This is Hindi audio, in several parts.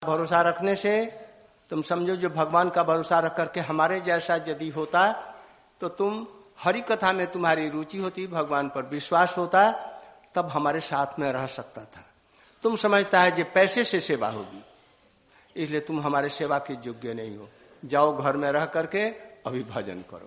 भरोसा रखने से तुम समझो जो भगवान का भरोसा रख करके हमारे जैसा यदि होता तो तुम हरि कथा में तुम्हारी रुचि होती, भगवान पर विश्वास होता, तब हमारे साथ में रह सकता था। तुम समझता है जो पैसे से सेवा होगी, इसलिए तुम हमारे सेवा के योग्य नहीं हो। जाओ घर में रह करके अभी भजन करो।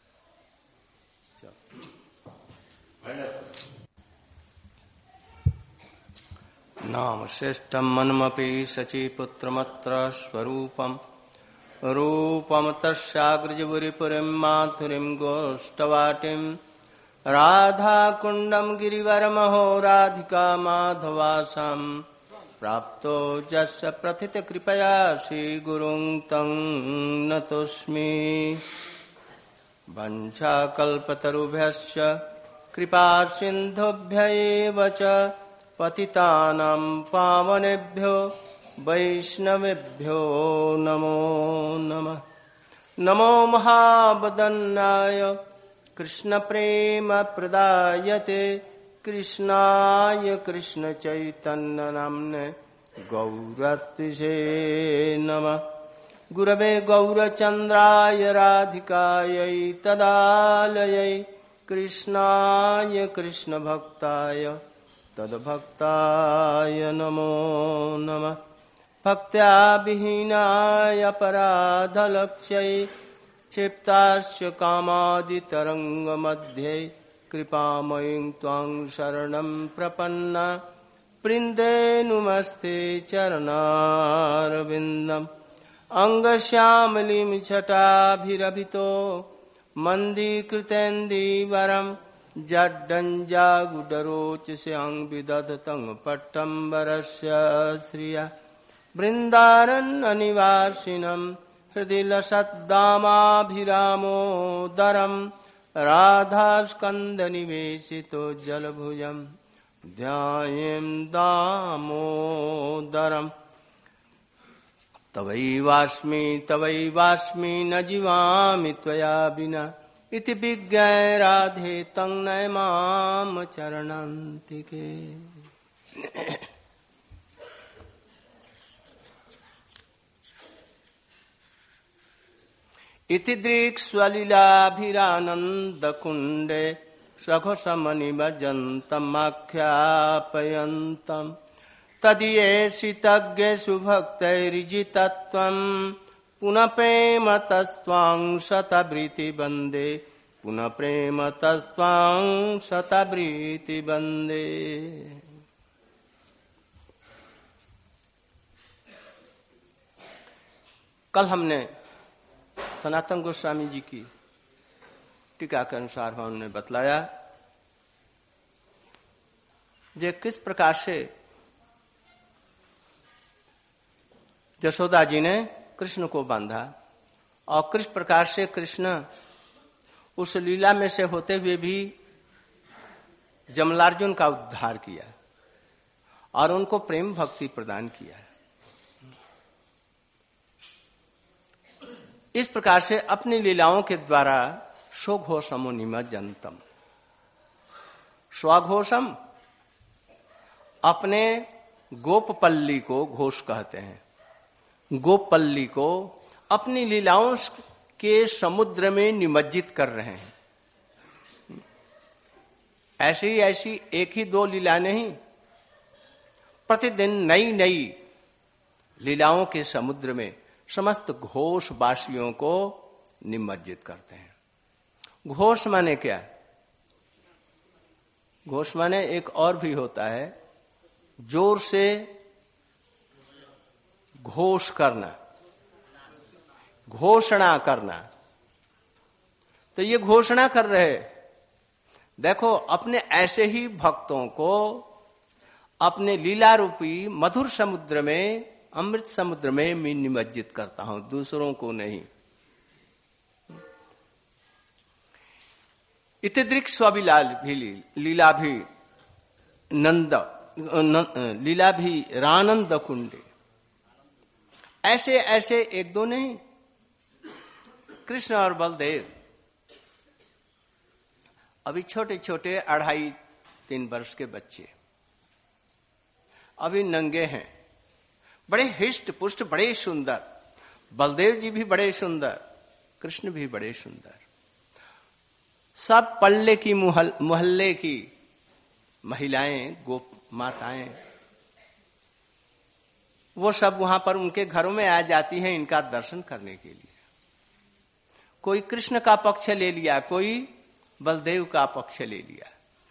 नाम श्रेष्ठम मनमपि सचि पुत्रमत्र स्वरूपम रूपम तस्याग्रजपुरीपुरीं माथुरीं गोष्ठवाटिं राधा कुंडम गिरिवरमहो राधिका माधवासं प्राप्तो जस्य प्रथित कृपया श्री गुरुं तं नतोस्मि। वंशाकल्पतरुभ्यश्च कृपा सिन्धुभ्य एव च पतितानां पावनेभ्यो वैष्णवेभ्यो नमो नमः। नमो महावदन्नाय कृष्ण प्रेम प्रदायते कृष्णाय कृष्ण चैतन्य नाम्ने गौरत्से नमः। गुरवे गौरचन्द्राय राधिकायै तदालयै कृष्णाय कृष्ण भक्ताय तद्भक्ताय नमो नमः। भक्त्या विहीनाय अपराधलक्ष्यै क्षिप्ताश्च कामादितरङ्गमध्ये कृपामयीं त्वां शरणं प्रपन्ना वृन्दे नुमस्ते चरणारविन्दम्। अङ्गश्यामलिं छटाभिरभितो मन्दीकृतेन्दीवरम् जड्डञ्जागुडरोचस्यां विदधतं पट्टम्बरस्य श्रिया। वृन्दारण्यनिवासिनं हृदि लसद्दामाभिरामोदरं राधास्कन्धनिवेशितो जलभुजं ध्यायें दामोदरम्। तवैवास्मि न जीवामि त्वया विना इति विज्ञाय राधे तं नयमाम चरणान्तिके। इति दृक्स्वलीलाभिरानन्दकुण्डे सघोषमनिभजन्तमाख्यापयन्तम् तदीयेषितज्ञेषु भक्तैर्जितत्वम् पुनः प्रेम तस्त्वां शतभृति वन्दे पुनः प्रेम तस्त्वां शतभृति वन्दे। कल हमने सनातन गोस्वामी जी की टीका के अनुसार हमने बतलाया जे किस प्रकार से यशोदा जी ने कृष्ण को बांधा और किस प्रकार से कृष्ण उस लीला में से होते हुए भी जमलार्जुन का उद्धार किया और उनको प्रेम भक्ति प्रदान किया। इस प्रकार से अपनी लीलाओं के द्वारा स्वघोषमो निमज्जन्तम, स्वघोषम अपने गोपपल्ली को घोष कहते हैं। गोपल्ली को अपनी लीलाओं के समुद्र में निमज्जित कर रहे हैं। ऐसी एक ही दो लीला नहीं, प्रतिदिन नई नई लीलाओं के समुद्र में समस्त घोषवासियों को निमज्जित करते हैं। घोष माने क्या? घोष माने एक और भी होता है, जोर से घोष करना, घोषणा करना। तो ये घोषणा कर रहे, देखो अपने ऐसे ही भक्तों को अपने लीला रूपी मधुर समुद्र में, अमृत समुद्र में मैं निमज्जित करता हूं, दूसरों को नहीं। इतदृक् लीला भी नंद लीला भी रानंद कुंडे, ऐसे ऐसे एक दो नहीं, कृष्ण और बलदेव अभी छोटे छोटे 2.5-3 वर्ष के बच्चे अभी नंगे हैं, बड़े हिष्ट पुष्ट, बड़े सुंदर। बलदेव जी भी बड़े सुंदर, कृष्ण भी बड़े सुंदर। सब पल्ले की मोहल्ले की महिलाएं, गोप माताएं, वो सब वहां पर उनके घरों में आ जाती हैं इनका दर्शन करने के लिए। कोई कृष्ण का पक्ष ले लिया, कोई बलदेव का पक्ष ले लिया।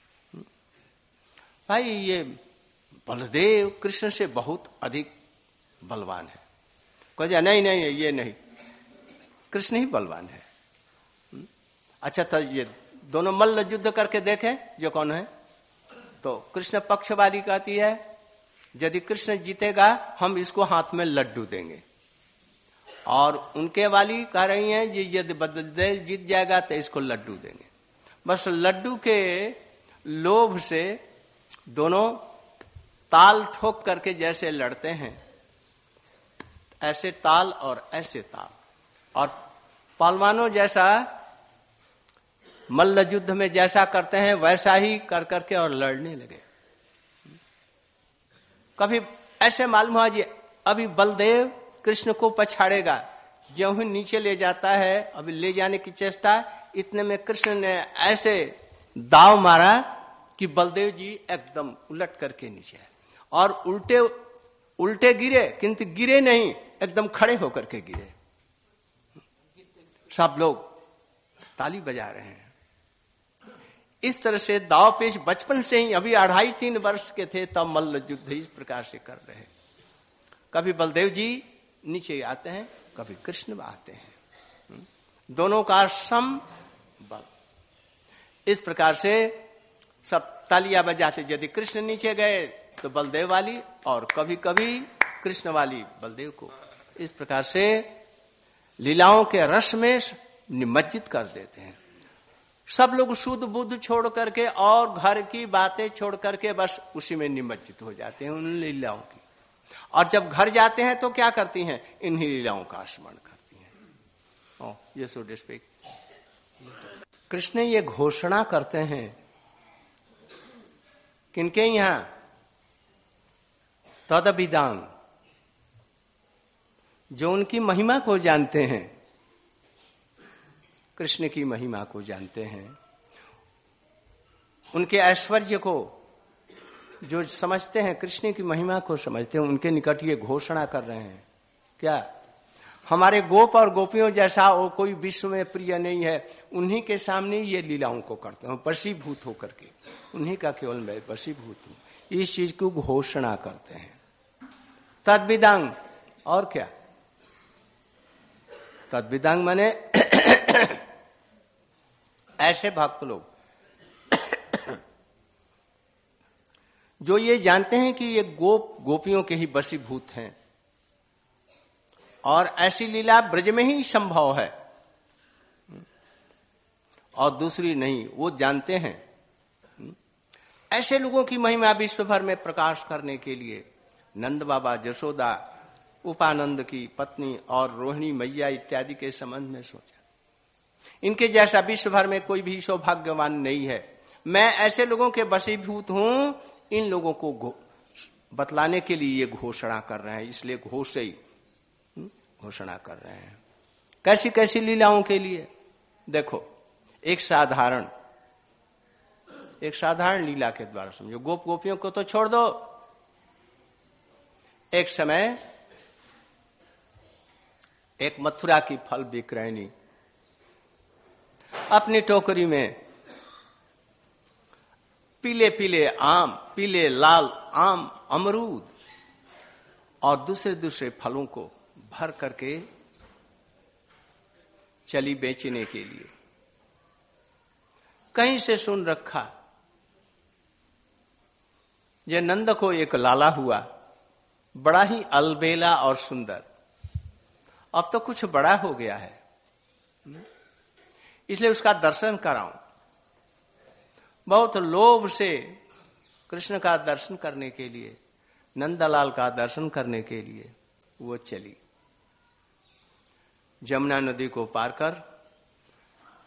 भाई ये बलदेव कृष्ण से बहुत अधिक बलवान है। कोई नहीं नहीं ये नहीं, कृष्ण ही बलवान है। अच्छा तो ये दोनों मल्ल युद्ध करके देखें जो कौन है। तो कृष्ण पक्ष वाली कहती है यदि कृष्ण जीतेगा हम इसको हाथ में लड्डू देंगे, और उनके वाली कह रही हैं जी यदि बलदेव जीत जाएगा तो इसको लड्डू देंगे। बस लड्डू के लोभ से दोनों ताल ठोक करके जैसे लड़ते हैं, ऐसे ताल और ऐसे ताल, और पहलवानों जैसा मल्ल युद्ध में जैसा करते हैं वैसा ही कर करके और लड़ने लगे। कभी ऐसे मालूम हुआ जी अभी बलदेव कृष्ण को पछाड़ेगा, ज्यों ही नीचे ले जाता है, अभी ले जाने की चेष्टा, इतने में कृष्ण ने ऐसे दाव मारा कि बलदेव जी एकदम उलट करके नीचे आए, और उल्टे उल्टे गिरे, किंतु गिरे नहीं, एकदम खड़े होकर के गिरे। सब लोग ताली बजा रहे हैं। इस तरह से दाव पेश बचपन से ही, अभी 2.5-3 वर्ष के थे तब मल्ल युद्ध इस प्रकार से कर रहे हैं। कभी बलदेव जी नीचे आते हैं, कभी कृष्ण आते हैं, दोनों का सम बल। इस प्रकार से सब तालियां बजाते, यदि कृष्ण नीचे गए तो बलदेव वाली, और कभी कभी कृष्ण वाली बलदेव को। इस प्रकार से लीलाओं के रस में निमज्जित कर देते हैं। सब लोग शुद्ध बुद्ध छोड़ करके और घर की बातें छोड़ करके बस उसी में निमज्जित हो जाते हैं, उन लीलाओं की। और जब घर जाते हैं तो क्या करती हैं, इन्हीं लीलाओं का स्मरण करती हैं। ओह ये सो टू स्पीक। कृष्ण ये घोषणा करते हैं किनके यहां, तदभिदांग, जो उनकी महिमा को जानते हैं, कृष्ण की महिमा को जानते हैं, उनके ऐश्वर्य को जो समझते हैं, कृष्ण की महिमा को समझते हैं, उनके निकट ये घोषणा कर रहे हैं क्या, हमारे गोप और गोपियों जैसा और कोई विश्व में प्रिय नहीं है। उन्हीं के सामने ये लीलाओं को करते हैं, वशीभूत होकर के, उन्हीं का केवल मैं वशीभूत हूं, इस चीज को घोषणा करते हैं। तद्विदांग, और क्या, तद्विदांग माने ऐसे भक्त लोग जो ये जानते हैं कि ये गोप गोपियों के ही वशीभूत हैं, और ऐसी लीला ब्रज में ही संभव है और दूसरी नहीं, वो जानते हैं। ऐसे लोगों की महिमा विश्व भर में प्रकाश करने के लिए नंद बाबा, जशोदा, उपानंद की पत्नी और रोहिणी मैया इत्यादि के संबंध में सोचा। इनके जैसा विश्व भर में कोई भी सौभाग्यवान नहीं है। मैं ऐसे लोगों के वशीभूत हूं, इन लोगों को बतलाने के लिए ये घोषणा कर रहे हैं, इसलिए घोषणा कर रहे हैं। कैसी कैसी लीलाओं के लिए, देखो एक साधारण लीला के द्वारा समझो। गोप गोपियों को तो छोड़ दो। एक समय एक मथुरा की फल विक्रयणी अपनी टोकरी में पीले पीले आम, पीले लाल आम, अमरूद और दूसरे दूसरे फलों को भर करके चली बेचने के लिए। कहीं से सुन रखा ये नंद को एक लाला हुआ, बड़ा ही अलबेला और सुंदर, अब तो कुछ बड़ा हो गया है, इसलिए उसका दर्शन कराऊं। बहुत लोभ से कृष्ण का दर्शन करने के लिए, नंदलाल का दर्शन करने के लिए वो चली। जमुना नदी को पार कर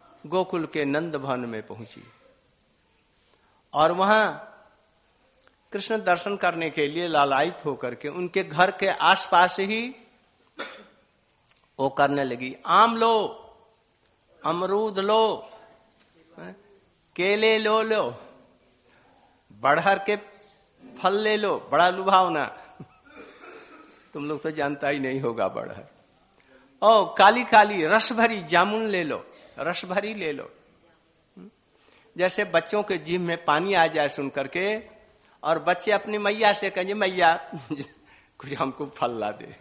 गोकुल के नंद भवन में पहुंची, और वहां कृष्ण दर्शन करने के लिए लालायित होकर के उनके घर के आसपास ही वो करने लगी, आम लो, अमरूद लो, केले लो, बड़हर के फल ले लो, बड़ा लुभावना। तुम लोग तो जानता ही नहीं होगा बड़हर। ओ काली काली रस भरी जामुन ले लो, रस भरी ले लो। जैसे बच्चों के जीभ में पानी आ जाए सुन करके, और बच्चे अपनी मैया से कहेंगे मैया कुछ हमको फल ला दे,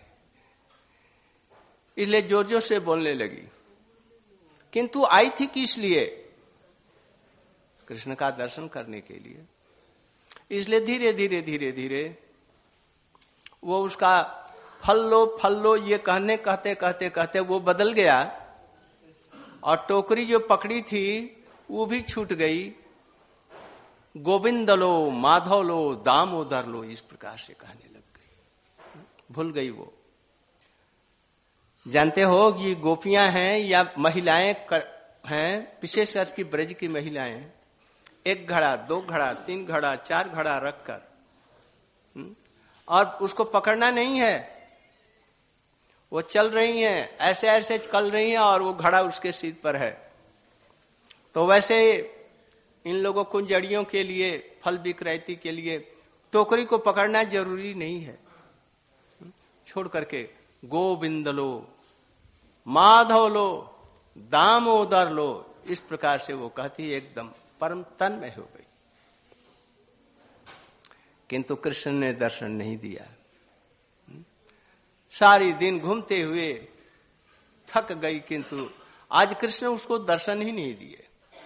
इसलिए जोर जोर से बोलने लगी। किंतु आई थी किस लिए? कृष्ण का दर्शन करने के लिए। इसलिए धीरे धीरे धीरे धीरे वो उसका फल लो ये कहते कहते वो बदल गया, और टोकरी जो पकड़ी थी वो भी छूट गई। गोविंद लो, माधव लो, दामोदर लो, इस प्रकार से कहने लग गई। भूल गई वो। जानते हो कि गोपियां हैं या महिलाएं हैं, विशेष करके ब्रज की महिलाएं, 1 घड़ा 2 घड़ा 3 घड़ा 4 घड़ा रखकर, और उसको पकड़ना नहीं है, वो चल रही हैं, ऐसे ऐसे चल रही हैं, और वो घड़ा उसके सिर पर है। तो वैसे इन लोगों को जड़ियों के लिए, फल विक्रेती के लिए टोकरी को पकड़ना जरूरी नहीं है। छोड़ करके गोविंद लो, माधव लो, दामोदर लो, इस प्रकार से वो कहती एकदम परम तन्मय हो गई। किंतु कृष्ण ने दर्शन नहीं दिया। सारी दिन घूमते हुए थक गई, किंतु आज कृष्ण उसको दर्शन ही नहीं दिए।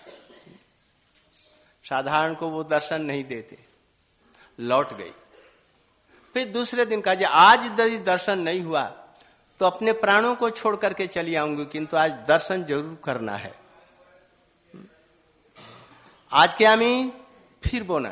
साधारण को वो दर्शन नहीं देते, लौट गई। फिर दूसरे दिन कहा, आज यदि दर्शन नहीं हुआ तो अपने प्राणों को छोड़ करके चली आऊंगी, किंतु आज दर्शन जरूर करना है। आज के आमी फिर बोना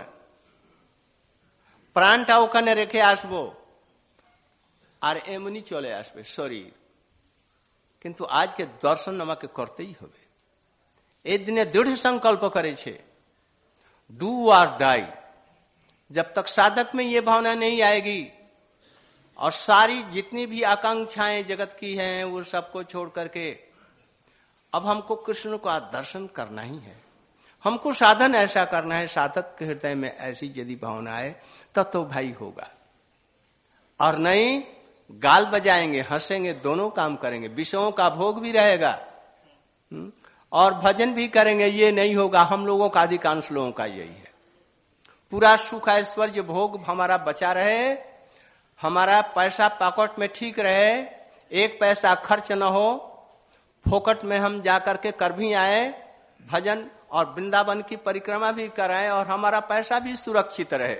প্রাণটা ওখানে রেখে আসবো আর এমনি চলে আসবে শরীর, কিন্তু আজকে দর্শন আমাকে করতেই হবে। এই দিনে দৃঢ় संकल्प করেছে, डू और डाई। जब तक साधक में ये भावना नहीं आएगी और सारी जितनी भी आकांक्षाएं जगत की हैं वो सबको छोड़ करके अब हमको कृष्ण का दर्शन करना ही है, हमको साधन ऐसा करना है, साधक के हृदय में ऐसी यदि भावना आए तब तो भाई होगा। और नहीं गाल बजाएंगे, हंसेंगे, दोनों काम करेंगे, विषयों का भोग भी रहेगा और भजन भी करेंगे, ये नहीं होगा। हम लोगों का अधिकांश लोगों का यही है। पूरा सुख ऐश्वर्य भोग हमारा बचा रहे, हमारा पैसा पॉकेट में ठीक रहे, 1 पैसा खर्च न हो, फोकट में हम जाकर के कर भी आए भजन और वृंदावन की परिक्रमा भी कराएं और हमारा पैसा भी सुरक्षित रहे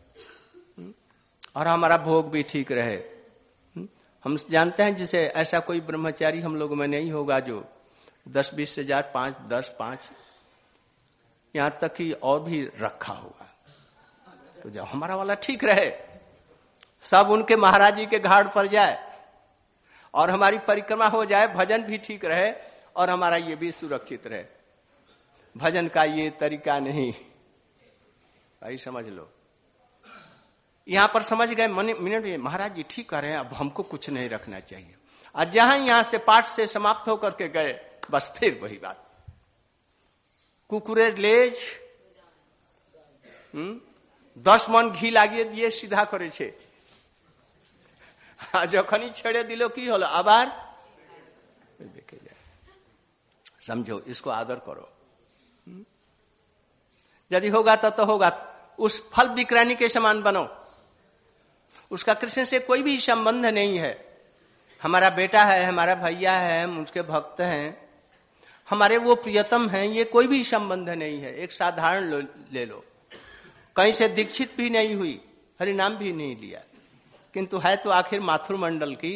और हमारा भोग भी ठीक रहे। हम जानते हैं जिसे ऐसा कोई ब्रह्मचारी हम लोगों में नहीं होगा जो 10-20 हजार 5-10-5 यहां तक कि और भी रखा होगा। तो जब हमारा वाला ठीक रहे, सब उनके महाराज जी के घाट पर जाए और हमारी परिक्रमा हो जाए, भजन भी ठीक रहे और हमारा ये भी सुरक्षित रहे। भजन का ये तरीका नहीं भाई, समझ लो। यहां पर समझ गए मिनट में महाराज जी ठीक कर रहे हैं, अब हमको कुछ नहीं रखना चाहिए। और जहां यहां से पाठ से समाप्त होकर के गए, बस फिर वही बात, कुकुरेर लेज 10 मन घी লাগিয়ে দিয়ে सीधा করেছে, যখনই ছেড়ে দিল কি হলো, আবার দেখে যায়। समझो, इसको आदर करो। यदि होगा तो होगा। उस फल विक्रयणी के समान बनो, उसका कृष्ण से कोई भी संबंध नहीं है। हमारा बेटा है, हमारा भैया है, हम उसके भक्त हैं, हमारे वो प्रियतम हैं, ये कोई भी संबंध नहीं है। एक साधारण ले लो, कहीं से दीक्षित भी नहीं हुई, हरि नाम भी नहीं लिया, किंतु है तो आखिर माथुर मंडल की।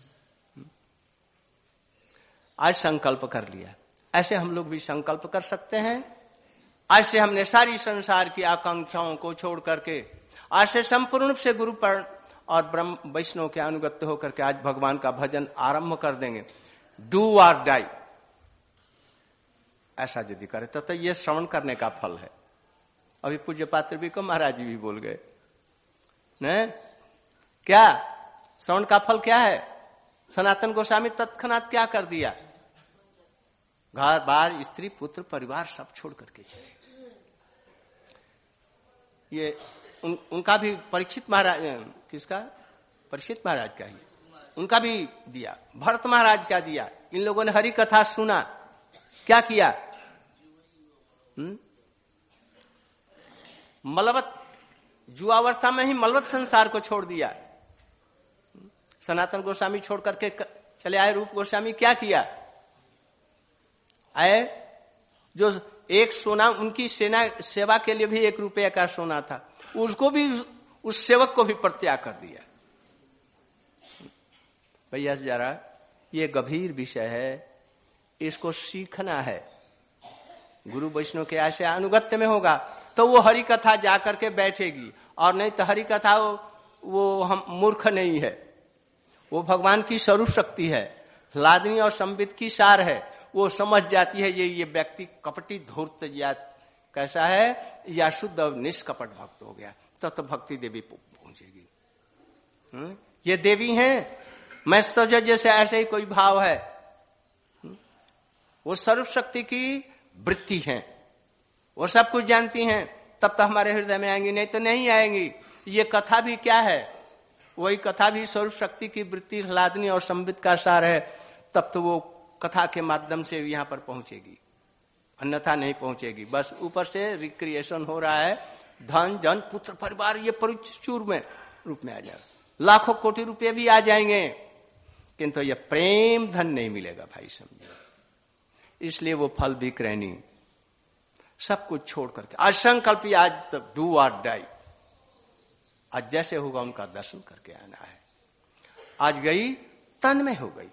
आज संकल्प कर लिया, ऐसे हम लोग भी संकल्प कर सकते हैं। आज से हमने सारी संसार की आकांक्षाओं को छोड़ करके आज से संपूर्ण रूप से गुरु पर और ब्रह्म वैष्णव के अनुगत्य होकर के आज भगवान का भजन आरंभ कर देंगे। डू और डाई, ऐसा यदि करे तो ये श्रवण करने का फल है। अभी पूज्य पात्र भी को महाराज जी भी बोल गए, न क्या श्रवण का फल क्या है? सनातन गोस्वामी तत्क्षणात क्या कर दिया? घर बार स्त्री पुत्र परिवार सब छोड़ करके चले। ये उनका भी परीक्षित महाराज, किसका? परीक्षित महाराज का ही, उनका भी दिया, भरत महाराज का दिया। इन लोगों ने हरि कथा सुना, क्या किया? मलवत, जुआवस्था में ही मलवत संसार को छोड़ दिया। सनातन गोस्वामी छोड़ करके चले आए रूप गोस्वामी, क्या किया? आए जो एक सोना उनकी सेवा के लिए भी 1 रुपये का सोना था, उसको भी, उस सेवक को भी परित्याग कर दिया। भैया जरा ये गंभीर विषय है, इसको सीखना है। गुरु वैष्णव के ऐसे अनुगत्य में होगा तो वो हरि कथा जा करके बैठेगी, और नहीं तो हरि कथा वो हम मूर्ख नहीं है, वो भगवान की स्वरूप शक्ति है, लादनी और संबित की सार है। वो समझ जाती है ये व्यक्ति कपटी धूर्त या कैसा है, या शुद्ध और निष्कपट भक्त हो गया, तो भक्ति देवी पहुंचेगी। ये देवी हैं, मैं सोचा जैसे ऐसे ही कोई भाव है, वो सर्व शक्ति की वृत्ति है, वो सब कुछ जानती हैं, तब तो हमारे हृदय में आएंगी, नहीं तो नहीं आएंगी। ये कथा भी क्या है? वही कथा भी स्वरूप शक्ति की वृत्ति, हलादनी और संबित का सार है, तब तो वो कथा के माध्यम से यहाँ पर पहुंचेगी, अन्यथा नहीं पहुंचेगी। बस ऊपर से रिक्रिएशन हो रहा है, धन जन पुत्र परिवार ये परिचूर में रूप में आ जाएगा, लाखों कोटि रुपए भी आ जाएंगे, किंतु ये प्रेम धन नहीं मिलेगा भाई, समझे। इसलिए वो फल विक्रयणी, सब कुछ छोड़ करके आज संकल्प, आज तक डू और डाई, आज जैसे होगा उनका दर्शन करके आना है। आज गई तन में हो गई,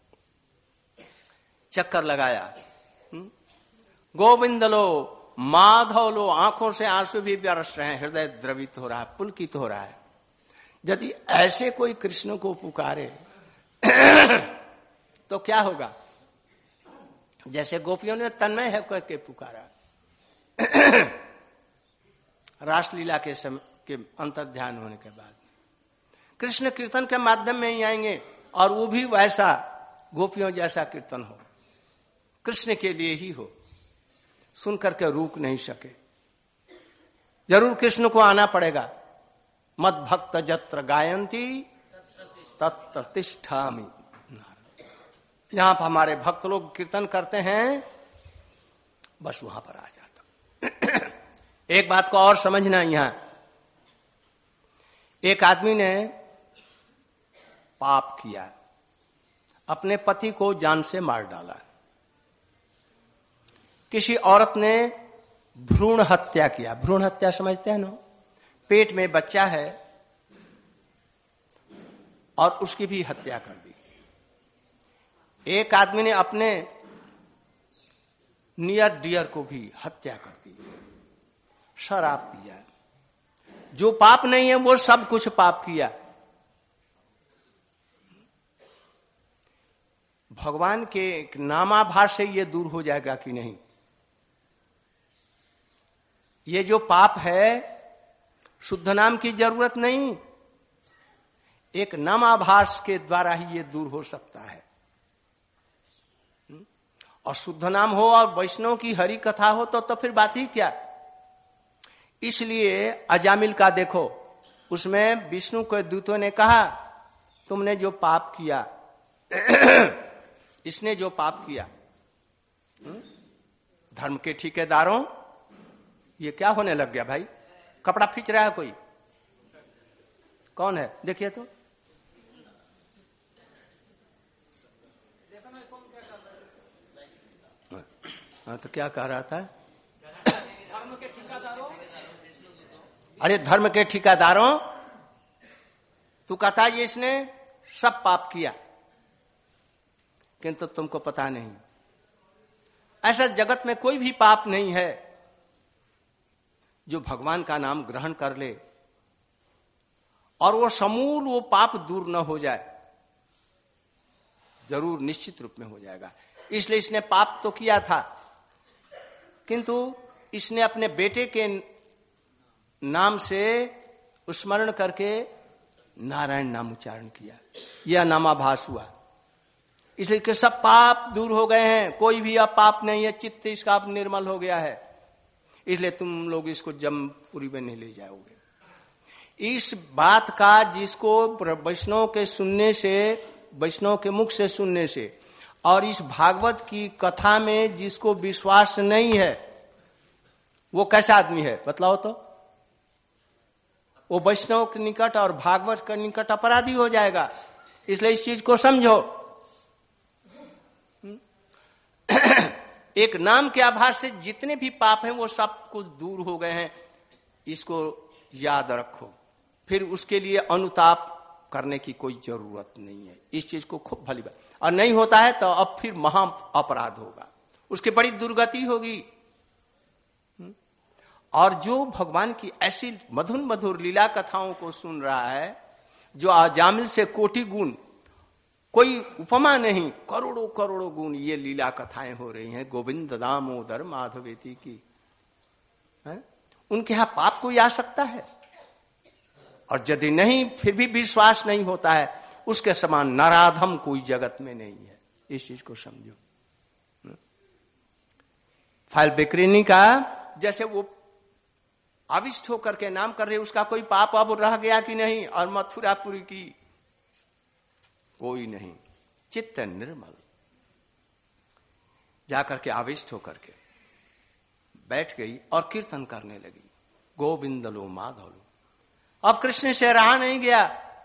चक्कर लगाया, गोविंद लो माधव लो, आंखों से आंसू भी बरस रहे हैं, हृदय द्रवित हो रहा है, पुलकित हो रहा है। यदि ऐसे कोई कृष्ण को पुकारे तो क्या होगा? जैसे गोपियों ने तन्मय है करके पुकारा, रासलीला के समय के अंतर ध्यान होने के बाद कृष्ण कीर्तन के माध्यम में ही आएंगे, और वो भी वैसा गोपियों जैसा कीर्तन हो, कृष्ण के लिए ही हो, सुन करके रुक नहीं सके। जरूर कृष्ण को आना पड़ेगा। मद भक्त जत्र गायंती तत्र तिष्ठामि, जहां पर हमारे भक्त लोग कीर्तन करते हैं, बस वहां पर आ जाता। एक बात को और समझना, यहां एक आदमी ने पाप किया, अपने पति को जान से मार डाला। किसी औरत ने भ्रूण हत्या किया, भ्रूण हत्या समझते हैं ना, पेट में बच्चा है और उसकी भी हत्या कर दी। एक आदमी ने अपने नियर डियर को भी हत्या कर दी, शराब पिया, जो पाप नहीं है वो सब कुछ पाप किया। भगवान के नामाभास से ये दूर हो जाएगा कि नहीं? ये जो पाप है, शुद्ध नाम की जरूरत नहीं, एक नामाभास के द्वारा ही ये दूर हो सकता है। और शुद्ध नाम हो और वैष्णव की हरि कथा हो तो फिर बात ही क्या। इसलिए अजामिल का देखो, उसमें विष्णु के दूतों ने कहा तुमने जो पाप किया इसने जो पाप किया, धर्म के ठेकेदारों, ये क्या होने लग गया भाई? कपड़ा खींच रहा है कोई, कौन है देखिए तो। हाँ तो क्या कह रहा था? धर्म के ठेकेदारों, अरे धर्म के ठेकेदारों, तू कहता है इसने सब पाप किया, किंतु तुमको पता नहीं, ऐसा जगत में कोई भी पाप नहीं है जो भगवान का नाम ग्रहण कर ले और वो समूल वो पाप दूर न हो जाए। जरूर निश्चित रूप में हो जाएगा। इसलिए इसने पाप तो किया था, किंतु इसने अपने बेटे के नाम से स्मरण करके नारायण नाम उच्चारण किया, यह नामाभास हुआ। इसलिए कि सब पाप दूर हो गए हैं, कोई भी अब पाप नहीं है, चित्त इसका अब निर्मल हो गया है। इसलिए तुम लोग इसको जमपुरी में नहीं ले जाओगे। इस बात का जिसको वैष्णव के सुनने से, वैष्णव के मुख से सुनने से, और इस भागवत की कथा में जिसको विश्वास नहीं है, वो कैसा आदमी है बतलाओ तो? वो वैष्णव के निकट और भागवत के निकट अपराधी हो जाएगा। इसलिए इस चीज को समझो। एक नाम के आभार से जितने भी पाप हैं वो सब कुछ दूर हो गए हैं, इसको याद रखो। फिर उसके लिए अनुताप करने की कोई जरूरत नहीं है। इस चीज को खूब भली बात, और नहीं होता है तो अब फिर महा अपराध होगा, उसकी बड़ी दुर्गति होगी। और जो भगवान की ऐसी मधुर मधुर लीला कथाओं को सुन रहा है, जो अजामिल से कोटि गुण, कोई उपमा नहीं, करोड़ों करोड़ों गुण ये लीला कथाएं हो रही हैं गोविंद दामोदर माधवेती की, है? उनके यहां पाप कोई आ सकता है? और यदि नहीं फिर भी विश्वास नहीं होता है, उसके समान नराधम कोई जगत में नहीं है। इस चीज को समझो। फाइल बेकरेनी का जैसे वो आविष्ट होकर के नाम कर रहे, उसका कोई पाप अब रह गया कि नहीं? और मथुरापुरी की कोई नहीं, चित्त निर्मल। जाकर के आविष्ट होकर के बैठ गई और कीर्तन करने लगी, गोविंद लो माधव लो। अब कृष्ण से रहा नहीं गया,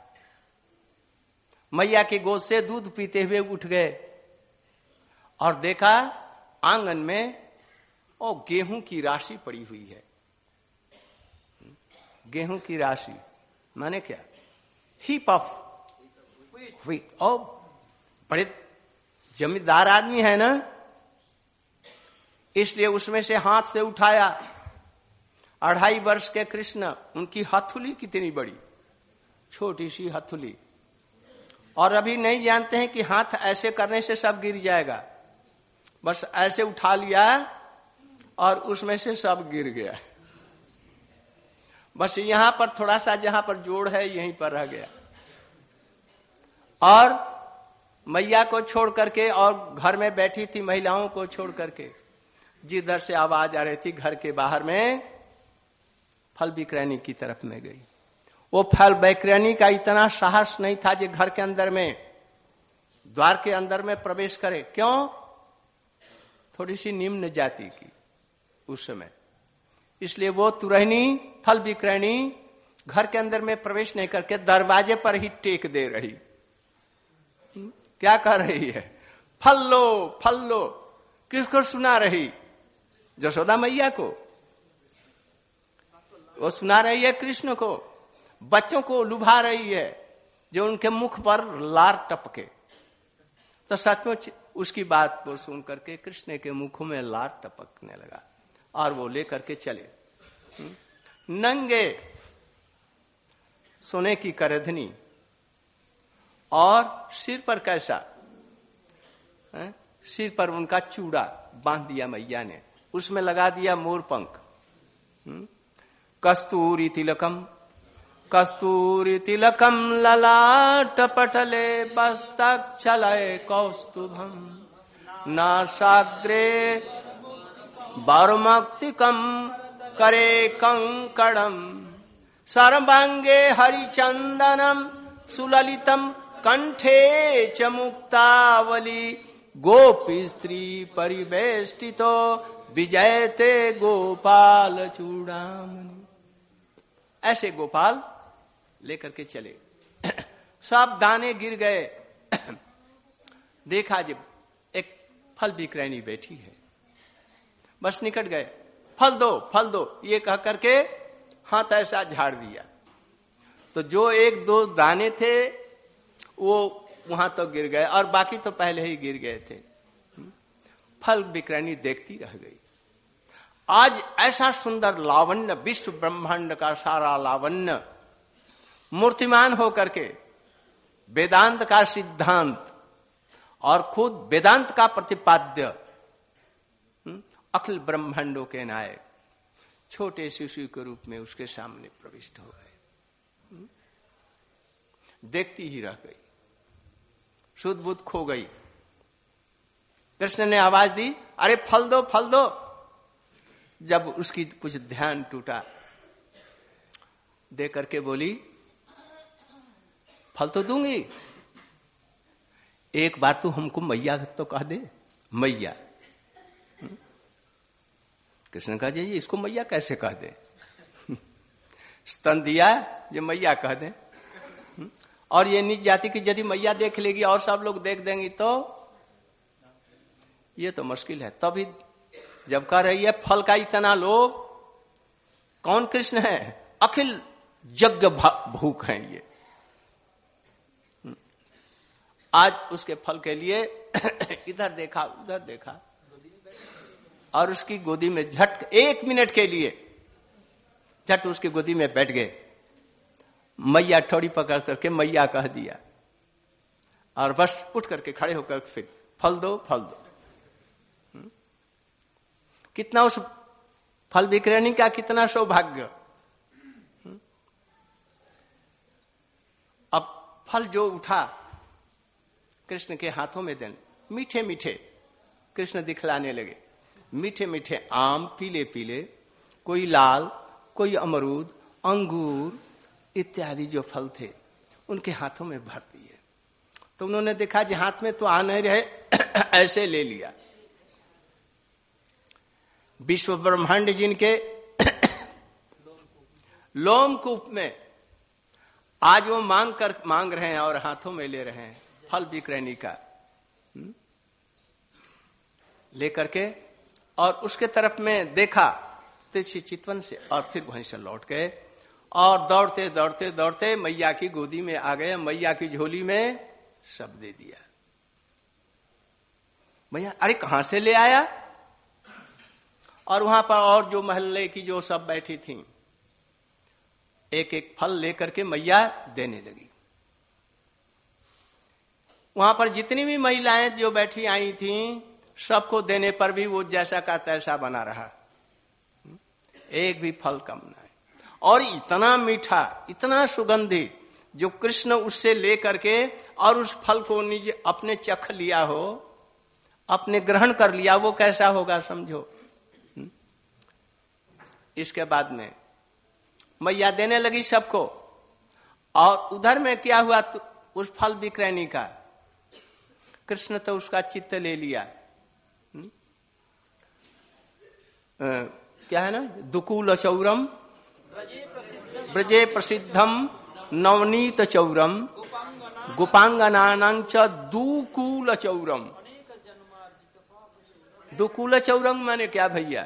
मैया की गोद से दूध पीते हुए उठ गए और देखा आंगन में ओ गेहूं की राशि पड़ी हुई है। गेहूं की राशि माने क्या? Heap of wheat. ओ बड़े जमींदार आदमी है ना, इसलिए उसमें से हाथ से उठाया। 2.5 वर्ष के कृष्ण, उनकी हथुली कितनी बड़ी, छोटी सी हथुली, और अभी नहीं जानते हैं कि हाथ ऐसे करने से सब गिर जाएगा। बस ऐसे उठा लिया और उसमें से सब गिर गया। बस यहां पर थोड़ा सा जहां पर जोड़ है यहीं पर रह गया। और मैया को छोड़ करके और घर में बैठी थी महिलाओं को छोड़ करके, जिधर से आवाज आ रही थी घर के बाहर में फल विक्रयणी की तरफ में गई। वो फल विक्रयणी का इतना साहस नहीं था जो घर के अंदर में, द्वार के अंदर में प्रवेश करे। क्यों? थोड़ी सी निम्न जाति की उस समय, इसलिए वो तुरहिनी फल विक्रयणी घर के अंदर में प्रवेश नहीं करके दरवाजे पर ही टेक दे रही। क्या कर रही है? फल लो फल लो। किसको सुना रही? यशोदा मैया को। वो सुना रही है कृष्ण को, बच्चों को लुभा रही है जो उनके मुख पर लार टपके। तो सचमुच उसकी बात को सुन करके कृष्ण के मुख में लार टपकने लगा और वो लेकर के चले। नंगे सोने की करधनी और सिर पर कैसा, सिर पर उनका चूड़ा बांध दिया मैया ने, उसमें लगा दिया मोर पंख। कस्तूरी तिलकम कस्तूरी तिलकम ललाट पटले बस्तक चलय कौस्तुभम नासाग्रे बारुमक्तिकम करे कंकड़म सर्वांगे हरिचंदनम सुललितम कंठे च मुक्तावली गोपी स्त्री परिवेष्टितो विजयते गोपाल चूड़ामणि। ऐसे गोपाल लेकर के चले। सब दाने गिर गए। देखा जब एक फल विक्रयणी बैठी है, बस निकट गए, फल दो ये कह करके हाथ ऐसा झाड़ दिया। तो जो 1-2 दाने थे वो वहां तो गिर गए और बाकी तो पहले ही गिर गए थे। फल विक्रयणी देखती रह गई। आज ऐसा सुंदर लावण्य, विश्व ब्रह्मांड का सारा लावण्य मूर्तिमान होकर के वेदांत का सिद्धांत और खुद वेदांत का प्रतिपाद्य अखिल ब्रह्मांडों के नायक छोटे शिशु के रूप में उसके सामने प्रविष्ट हो गए। देखती ही रह गई, सुध बुध खो गई। कृष्ण ने आवाज दी, अरे फल दो फल दो। जब उसकी कुछ ध्यान टूटा, दे करके बोली, फल तो दूंगी, एक बार तू हमको मैया तो कह दे, मैया। कृष्ण कहा, जी इसको मैया कैसे कह दे? स्तन दिया जो मैया कह दे। और ये नीच जाति की यदि मैया देख लेगी और सब लोग देख देंगी तो ये तो मुश्किल है। तभी जब कह रही है फल का इतना लोभ, कौन कृष्ण है? अखिल यज्ञ भूख हैं ये। आज उसके फल के लिए इधर देखा उधर देखा और उसकी गोदी में झट 1 मिनट के लिए झट उसकी गोदी में बैठ गए। मैया ठोड़ी पकड़ करके मैया कह दिया और बस उठ करके खड़े होकर फिर फल दो फल दो। कितना उस फल विक्रेणी का कितना सौभाग्य। अब फल जो उठा कृष्ण के हाथों में देने, मीठे मीठे कृष्ण दिखलाने लगे, मीठे मीठे आम, पीले पीले, कोई लाल, कोई अमरूद, अंगूर इत्यादि जो फल थे उनके हाथों में भर दिए। तो उन्होंने देखा जी हाथ में तो आ नहीं रहे, ऐसे ले लिया। विश्व ब्रह्मांड जिनके लोमकूप में आज वो मांग रहे हैं और हाथों में ले रहे हैं फल विक्रयणी का लेकर के, और उसके तरफ में देखा तिरछी चितवन से और फिर वहीं से लौट गए और दौड़ते दौड़ते दौड़ते मैया की गोदी में आ गए। मैया की झोली में सब दे दिया। मैया अरे कहां से ले आया? और वहां पर और जो महल्ले की जो सब बैठी थी एक एक फल लेकर के मैया देने लगी। वहां पर जितनी भी महिलाएं जो बैठी आई थीं सबको देने पर भी वो जैसा का तैसा बना रहा, एक भी फल कम नहीं। और इतना मीठा इतना सुगंधित जो कृष्ण उससे लेकर के और उस फल को निज अपने चख लिया हो, अपने ग्रहण कर लिया, वो कैसा होगा समझो। इसके बाद में मैया देने लगी सबको, और उधर में क्या हुआ तो उस फल विक्रयणी का कृष्ण तो उसका चित्त ले लिया। क्या है ना, दुकूल चौरम ब्रजे प्रसिद्धम नवनीत चौरम गोपांगनानांच दुकूल चौरम। दुकूल चौरम माने क्या भैया?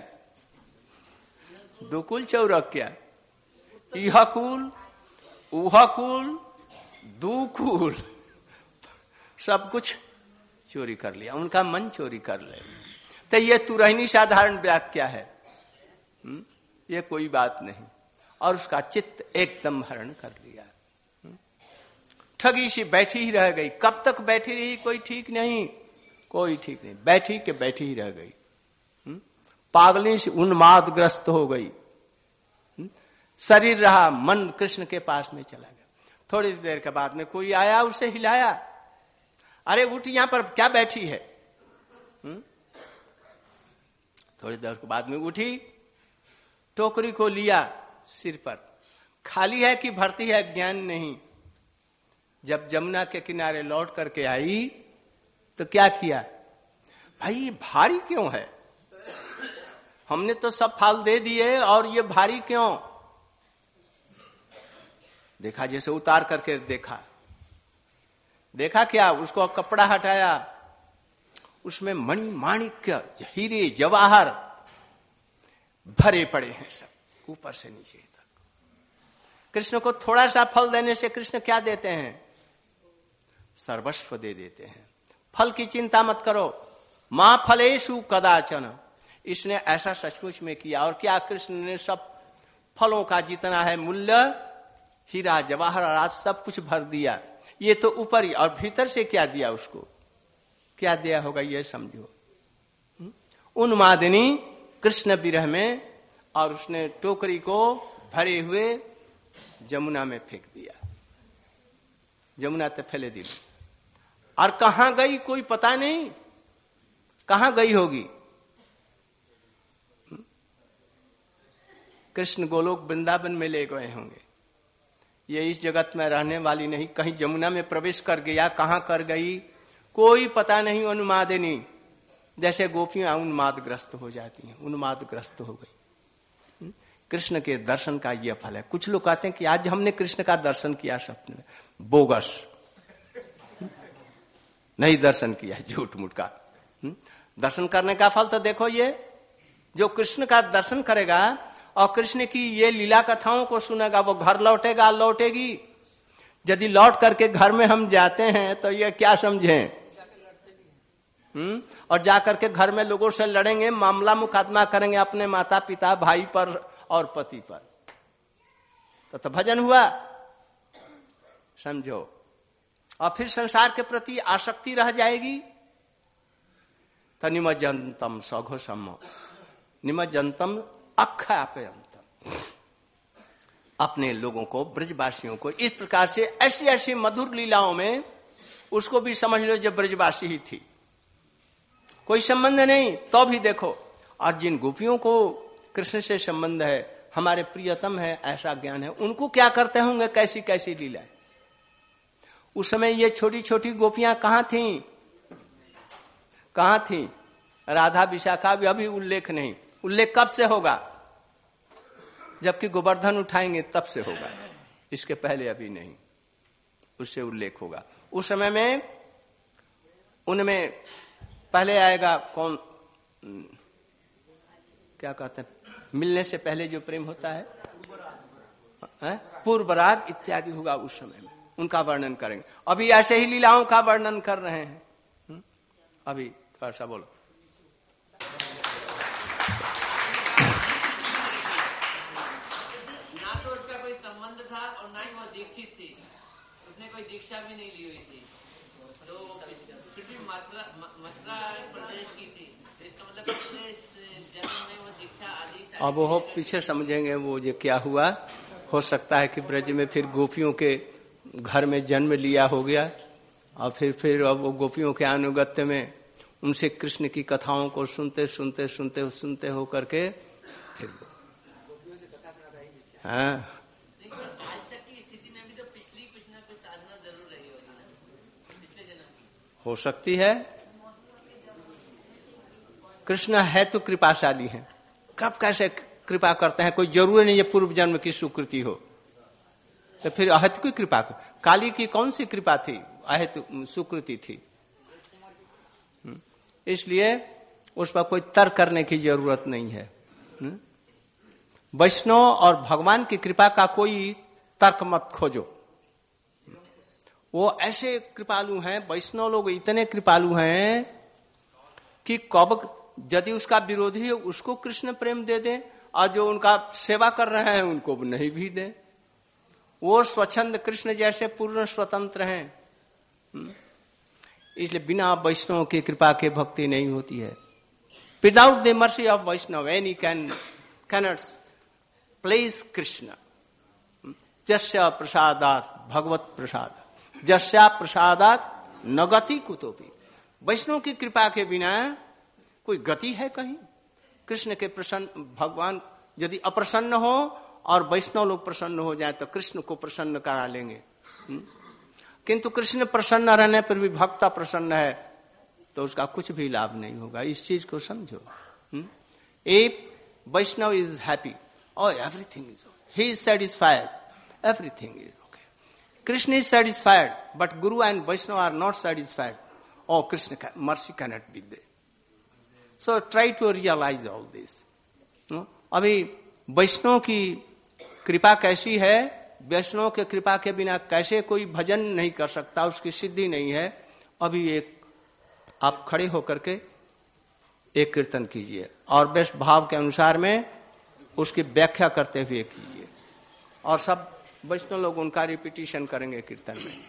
दुकुल चौरक क्या? यह कुल उह कुल दुकुल सब कुछ चोरी कर लिया, उनका मन चोरी कर ले। तो ये तुरहिनी साधारण बात क्या है? ये कोई बात नहीं। और उसका चित्त एकदम हरण कर लिया। ठगी सी बैठी ही रह गई। कब तक बैठी रही कोई ठीक नहीं, कोई ठीक नहीं। बैठी के बैठी ही रह गई, पागली से उन्मादग्रस्त हो गई। शरीर रहा, मन कृष्ण के पास में चला गया। थोड़ी देर के बाद में कोई आया, उसे हिलाया, अरे उठ, यहां पर क्या बैठी है? थोड़ी देर के बाद में उठी, टोकरी को लिया सिर पर, खाली है कि भरती है ज्ञान नहीं। जब जमुना के किनारे लौट करके आई तो क्या किया? भाई ये भारी क्यों है? हमने तो सब फल दे दिए और ये भारी क्यों? देखा, जैसे उतार करके देखा, देखा क्या? उसको कपड़ा हटाया, उसमें मणि माणिक्य हीरे जवाहर भरे पड़े हैं सब, ऊपर से नीचे तक। कृष्ण को थोड़ा सा फल देने से कृष्ण क्या देते हैं? सर्वस्व दे देते हैं। फल की चिंता मत करो, मां फलेषु कदाचन। इसने ऐसा सचमुच में किया। और क्या कृष्ण ने सब फलों का जितना है मूल्य, हीरा जवाहर आज सब कुछ भर दिया। ये तो ऊपर ही, और भीतर से क्या दिया उसको? क्या दिया होगा ये समझो। उन्मादिनी कृष्ण विरह में, और उसने टोकरी को भरे हुए जमुना में फेंक दिया। जमुना ते फैले दिल। और कहां गई कोई पता नहीं, कहां गई होगी। कृष्ण गोलोक वृंदावन में ले गए होंगे। ये इस जगत में रहने वाली नहीं, कहीं जमुना में प्रवेश कर गया, कहां कर गई कोई पता नहीं, उन्मादिनी। जैसे गोपियां उन्मादग्रस्त हो जाती हैं, उन्मादग्रस्त हो गई। कृष्ण के दर्शन का यह फल है। कुछ लोग कहते हैं कि आज हमने कृष्ण का दर्शन किया सपने में, बोगस, नहीं दर्शन किया, झूठ मूठ का। दर्शन करने का फल तो देखो, ये जो कृष्ण का दर्शन करेगा और कृष्ण की ये लीला कथाओं को सुनेगा, वो घर लौटेगा, लौटेगी। यदि लौट करके घर में हम जाते हैं तो ये क्या समझें, और जाकर के घर में लोगों से लड़ेंगे, मामला मुकदमा करेंगे अपने माता पिता भाई पर और पति पर, तो भजन हुआ, समझो। और फिर संसार के प्रति आसक्ति रह जाएगी। तो निमज्जनतम सघोषम, निमज्जनतम अख्यापयंतम, अपने लोगों को, ब्रजवासियों को इस प्रकार से ऐसी ऐसी मधुर लीलाओं में, उसको भी समझ लो जो ब्रजवासी ही थी, कोई संबंध नहीं तो भी देखो। और जिन गोपियों को कृष्ण से संबंध है, हमारे प्रियतम है, ऐसा ज्ञान है, उनको क्या करते होंगे, कैसी कैसी लीला। उस समय ये छोटी छोटी गोपियां कहां थीं, कहां थीं? राधा विशाखा भी अभी उल्लेख नहीं। उल्लेख कब से होगा? जबकि गोवर्धन उठाएंगे तब से होगा, इसके पहले अभी नहीं, उससे उल्लेख होगा। उस समय में उनमें पहले आएगा कौन, क्या कहते हैं, मिलने से पहले जो प्रेम होता है, पूर्व राग इत्यादि होगा। उस समय में उनका वर्णन करेंगे। अभी ऐसे ही लीलाओं का वर्णन कर रहे हैं। अभी थोड़ा सा बोलो। ना तो उसका कोई संबंध था और ना ही वो दीक्षित थी, उसने कोई दीक्षा भी नहीं ली हुई थी, तो सिर्फ मथुरा प्रदेश की थी, इसका मतलब जन्म में वो दीक्षा आदि। अब वो पीछे समझेंगे वो जो क्या हुआ। हो सकता है कि ब्रज में फिर गोपियों के घर में जन्म लिया हो गया, और फिर अब वो गोपियों के अनुगत्य में उनसे कृष्ण की कथाओं को सुनते सुनते सुनते सुनते हो करके फिर हाँ। आज तक की स्थिति में भी तो पिछली कुछ ना कुछ साधना जरूर रही होगी ना, पिछले जन्म की हो सकती है। कृष्ण है तो कृपाशाली है, कब कैसे कृपा करते हैं, कोई जरूरी नहीं है पूर्व जन्म की सुकृति हो। तो फिर अहित की कृपा, काली की कौन सी कृपा थी, अहित सुकृति थी। इसलिए उस पर कोई तर्क करने की जरूरत नहीं है। वैष्णव और भगवान की कृपा का कोई तर्क मत खोजो। वो ऐसे कृपालु हैं, वैष्णव लोग इतने कृपालु हैं कि कब यदि उसका विरोधी है उसको कृष्ण प्रेम दे दे, और जो उनका सेवा कर रहे हैं उनको नहीं भी दे। वो स्वच्छंद कृष्ण जैसे पूर्ण स्वतंत्र हैं। इसलिए बिना वैष्णव की कृपा के भक्ति नहीं होती है। Without the mercy of Vaishnava any cannot please Krishna. जस्या प्रसादात भगवत प्रसाद, जस्या प्रसादात न गति कुतोपि। वैष्णव की कृपा के बिना कोई गति है कहीं? कृष्ण के प्रसन्न, भगवान यदि अप्रसन्न हो और वैष्णव लोग प्रसन्न हो जाए तो कृष्ण को प्रसन्न करा लेंगे। किंतु कृष्ण प्रसन्न रहने पर भी भक्त प्रसन्न है तो उसका कुछ भी लाभ नहीं होगा। इस चीज को समझो। इफ वैष्णव इज हैप्पी और everything is okay, he is satisfied, everything is okay. Krishna is satisfied but guru and Vaishnava are not satisfied. Oh Krishna mercy cannot be there. So try to realise all this. अभी वैष्णव की कृपा कैसी है, वैष्णव के कृपा के बिना कैसे कोई भजन नहीं कर सकता, उसकी सिद्धि नहीं है। अभी एक आप खड़े होकर के एक कीर्तन कीजिए और बेस्ट भाव के अनुसार में उसकी व्याख्या करते हुए कीजिए, और सब वैष्णव लोग उनका रिपीटिशन करेंगे कीर्तन में।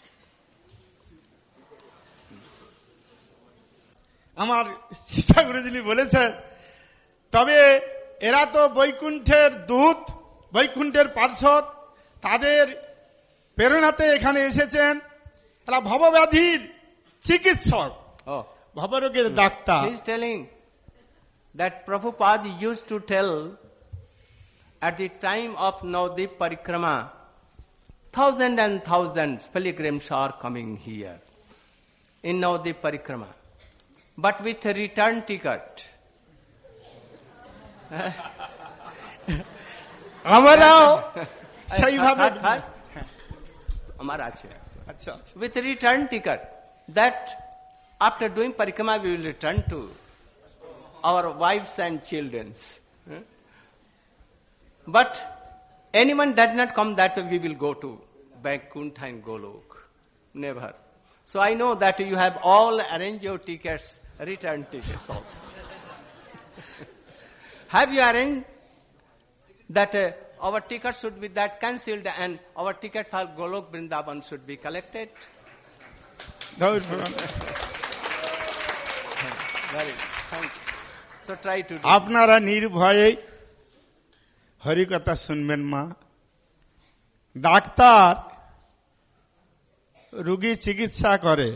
আমার শিক্ষা গুরু যিনি বলেছেন, তবে এরা তো বৈকুণ্ঠের দূত, বৈকুণ্ঠের পার্ষদ, তাদের প্রেরণাতে এখানে এসেছেন। এরা ভবব্যাধির চিকিৎসক, ভবরোগের ডাক্তার। He is telling that Prabhupada used to tell at the time of Navadip Parikrama, thousands and thousands pilgrims are coming here in Navadip Parikrama, but with a return ticket. আমরাও সেইভাবে আমার আছে, আচ্ছা, with a return ticket, that after doing parikrama we will return to our wives and children. But anyone does not come that way, we will go to Vaikuntha and Golok. Never. So I know that you have all arranged your tickets, return tickets also. Have you arranged that our ticket should be that cancelled and our ticket for Golok Vrindavan should be collected? Very thank you. So try to do. আপনারা নির্ভয়ে হরিকথা শুনবেন মা। ডাক্তার রোগী চিকিৎসা করে,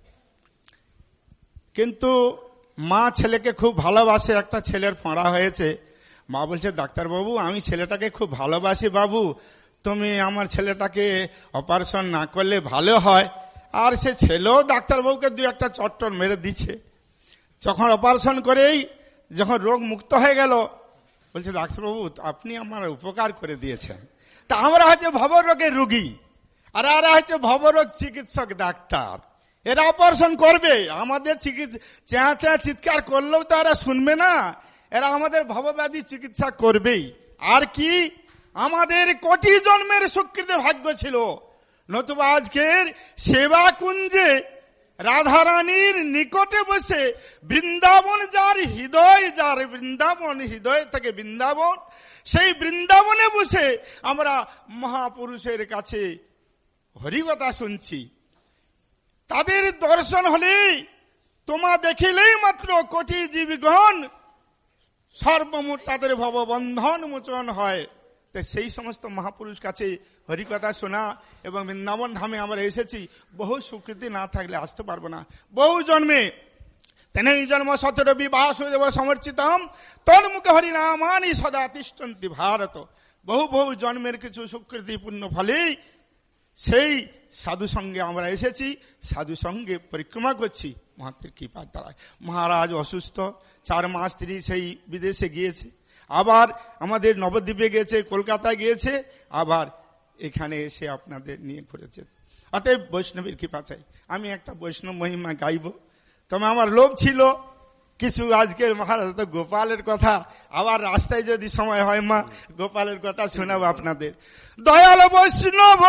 কিন্তু মা ছেলেকে খুব ভালোবাসে। একটা ছেলের ফাঁড়া হয়েছে, মা বলছে ডাক্তারবাবু আমি ছেলেটাকে খুব ভালোবাসি বাবু, তুমি আমার ছেলেটাকে অপারেশন না করলে ভালো হয়। আর সে ছেলেও ডাক্তারবাবুকে দু একটা চট্টর মেরে দিচ্ছে। যখন অপারেশন করেই যখন রোগ মুক্ত হয়ে গেল, বলছে ডাক্তারবাবু আপনি আমার উপকার করে দিয়েছেন। তা আমরা হচ্ছে ভবরোগের রোগী, আর এরা হচ্ছে ভবরোগ চিকিৎসক ডাক্তার। এরা অপারেশন করবে, আমাদের চেঁচা চিৎকার করলেও তো এরা শুনবে না। এরা আমাদের ভবব্যাধি চিকিৎসা করবেই। আর কি আমাদের কোটি জন্মের সুকৃত ভাগ্য ছিল, নতুবা আজকের সেবা কুঞ্জে রাধারানীর নিকটে বসে বৃন্দাবন যার হৃদয়, যার বৃন্দাবন হৃদয় থেকে বৃন্দাবন, সেই বৃন্দাবনে বসে আমরা মহাপুরুষের কাছে হরিকথা শুনছি। তাদের দর্শন হলেই, তোমা দেখিলেই মাত্র কোটি জীবগণ সর্বমোট তাদের ভববন্ধন মোচন হয়। তাই সেই সমস্ত মহাপুরুষ কাছে হরিকথা শোনা এবং বৃন্দাবন ধামে আমরা এসেছি। বহু স্বীকৃতি না থাকলে আসতে পারবো না। বহু জন্মে তেনে জন্ম শতরবি বাসুদেব সমর্চিতম তন্মুখে হরিনামানি সদা তিষ্ঠন্তি ভারত। বহু বহু জন্মের কিছু স্বীকৃতি পূর্ণ ফলেই সেই সাধু সঙ্গে আমরা এসেছি, সাধু সঙ্গে পরিক্রমা করছি মহাত্মের কৃপার দ্বারা। মহারাজ অসুস্থ, 4 মাস তিনি সেই বিদেশে গিয়েছে, আবার আমাদের নবদ্বীপে গিয়েছে, কলকাতা গিয়েছে, আবার এখানে এসে আপনাদের নিয়ে ঘুরেছে। অতএব বৈষ্ণবের কৃপা চাই। আমি একটা বৈষ্ণব মহিমা গাইব, তবে আমার লোভ ছিল কিছু আজকের মহারাজ তো গোপালের কথা, আবার রাস্তায় যদি সময় হয় মা গোপালের কথা শোনাবো আপনাদের। দয়াল বৈষ্ণব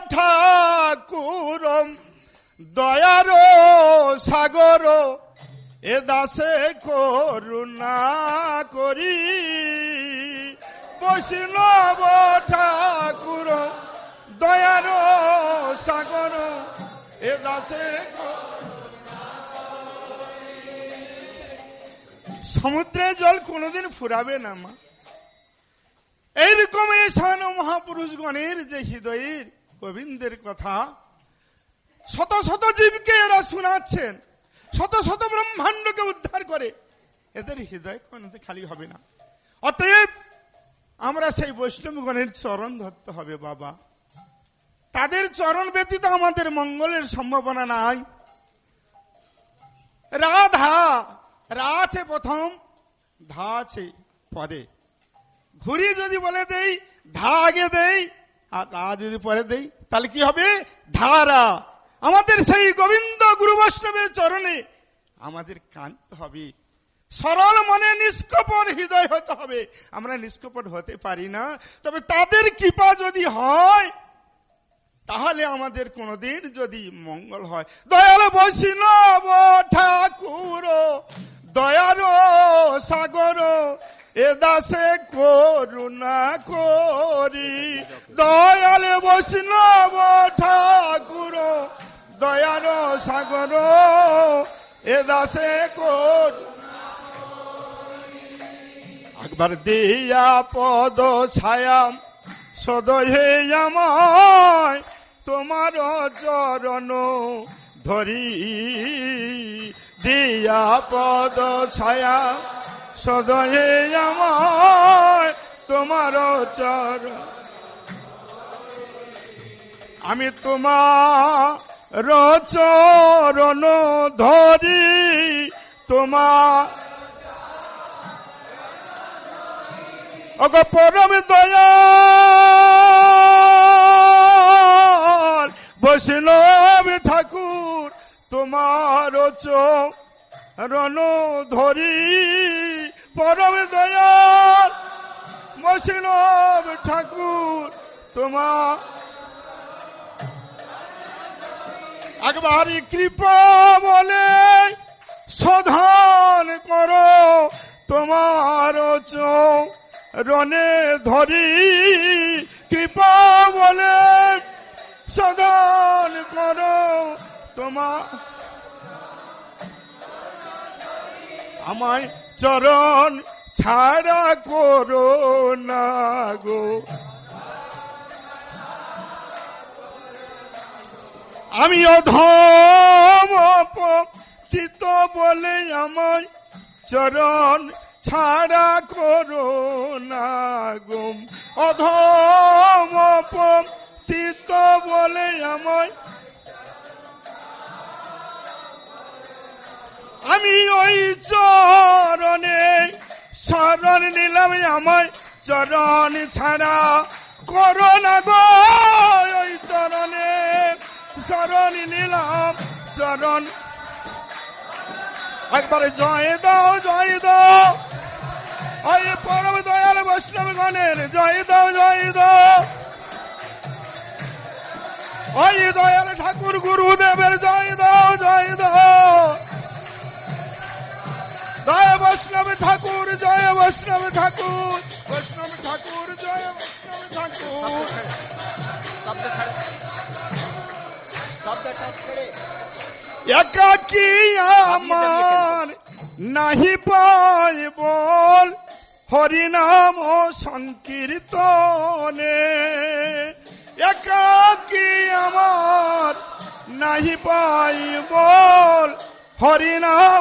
ঠাকুর দয়ার সাগর এ দাসে করুণা করি। বৈষ্ণব ঠাকুর দয়ার সাগর এ দাসে, সমুদ্রের জল কোনোদিন ফুরাবে না মা। এইরকম এসান মহাপুরুষগণের যে হৃদয়ের গোবিন্দের কথা শত শত জীবকে এরা শোনাচ্ছেন, শত শত ব্রহ্মাণ্ডকে উদ্ধার করে, এদের হৃদয় কোনোদিন খালি হবে না। অতএব আমরা সেই বৈষ্ণবগণের চরণ ধরতে হবে বাবা। তাদের চরণ ব্যতীত আমাদের মঙ্গলের সম্ভাবনা নাই। রাধা রা আছে প্রথম, ধা আছে পরে। ঘুরি যদি বলে দেই ধা আগে দেই, আর রা যদি পরে দেই তাহলে কি হবে? ধারা। আমাদের সেই গোবিন্দ গুরু বৈষ্ণবের চরণে আমাদের কান্ত হবে। সরল মনে নিষ্কপট হৃদয় হতে হবে। আমরা নিষ্কপট হতে পারি না, তবে তাদের কৃপা যদি হয় তাহলে আমাদের কোনদিন যদি মঙ্গল হয়। দয়াল বৈষ্ণব ঠাকুর দয়ার সাগর এ দাসে করুণা করি। দয়াল বৈষ্ণব ঠাকুর দয়ার সাগর এ দাসে করুণা একবার দিয়া পদ ছায়া সদয় আমায় তোমার চরণ ধরি, দিয়া পদ ছায়া সদয়ে আমায় তোমার চরণ। আমি তোমার চরণ ধরি, তোমার পরম দয়াল বৈষ্ণব ঠাকুর, তোমার চরণ ধরি, পরম দয়াল বৈষ্ণব ঠাকুর তোমার। একবারই কৃপা বলে শোধন করো, তোমার চরণে ধরি, কৃপা বলে শোধন করো তোমার। আমায় চরণ ছাড়া করো না গো, আমি অধম পতিত বলে আমায় চরণ ছাড়া করো না গো, অধম পতিত বলে আমায়। আমি ওই চরণে শরণ নিলাম, আমায় চরণ ছাড়া করো না গো, ওই চরণে শরণ নিলাম, চরণ। একবারে জয় দাও, জয় দাও, ওই পরম দয়াল বৈষ্ণব গণের জয় দাও, জয় দাও। ওই দয়াল ঠাকুর গুরুদেবের জয় দাও, জয় দাও। জয় বৈষ্ণব ঠাকুর, জয় বৈষ্ণব ঠাকুর, বৈষ্ণব ঠাকুর, জয় বৈষ্ণব ঠাকুর। একাকী আমার নাহি পাই বল, হরিনাম সংকীর্তনে। একাকী আমার নাহি পাই বল, হরিনাম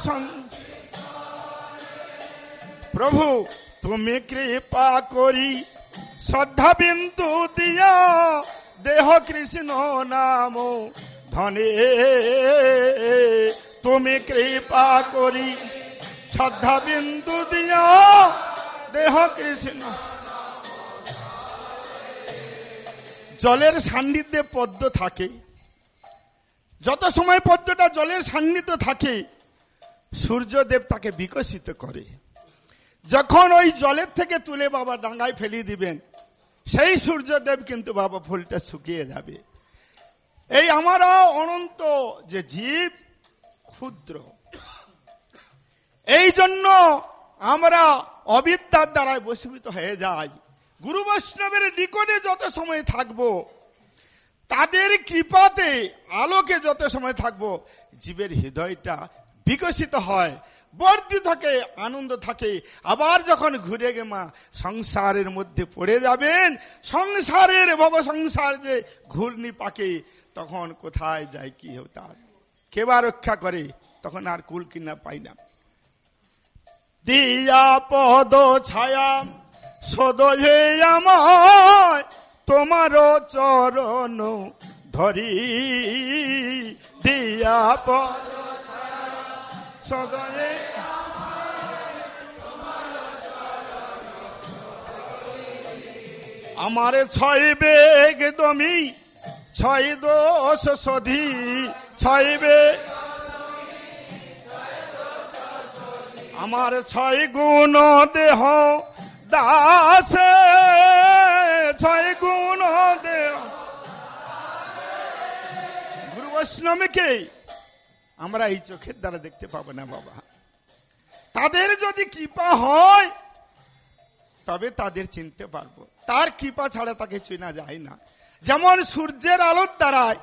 প্রভু তুমি কৃপা করি শ্রদ্ধা বিন্দু দিয়া, দেহ কৃষ্ণ নাম ধনে। তুমি কৃপা করি শ্রদ্ধা বিন্দু দিয়া, দেহ কৃষ্ণ। জলের সান্নিধ্যে পদ্ম থাকে, যত সময় পদ্মটা জলের সান্নিধ্য থাকে সূর্যদেব তাকে বিকশিত করে। যখন ওই জলের থেকে তুলে বাবা ডাঙ্গায় ফেলিয়ে দিবেন, সেই সূর্যদেব কিন্তু বাবা ফুলটা শুকিয়ে যাবে। এই আমরা অনন্ত যে জীব ক্ষুদ্র, এই জন্য আমরা অবিদ্যার দ্বারাই বশীভূত হয়ে যাই। গুরু বৈষ্ণবের নিকটে যত সময় থাকবো, তাদের কৃপাতে আলোকে যত সময় থাকবো, জীবের হৃদয়টা বিকশিত হয়, বর্ধিত থাকে, আনন্দ থাকে। আবার যখন ঘুরে গে মা সংসারের মধ্যে পড়ে যাবেন, সংসারের ভব সংসার যে ঘূর্ণি পাকে, তখন কোথায় যায় কি হতার কেবা রক্ষা করে, তখন আর কুল কিনা পাই না। দিয়া পদ ছায়া সদয়ে আমায় তোমার চরণ ধরি, দিয়া পদ সদয়ে আমার ছয় বেগ দমি, ছয় দোষ সধি, ছয় বেগ আমার ছয় গুণ দেহ দাসে, ছয় গুণ দেহ। গুরু বৈষ্ণবকে আমরা এই চোখের দ্বারা দেখতে পাবো না বাবা। তাদের যদি কৃপা হয় তবে তাদের চিনতে পারবো, তার কৃপা ছাড়া তাকে চেনা যায় না। যেমন সূর্যের আলোর দ্বারায়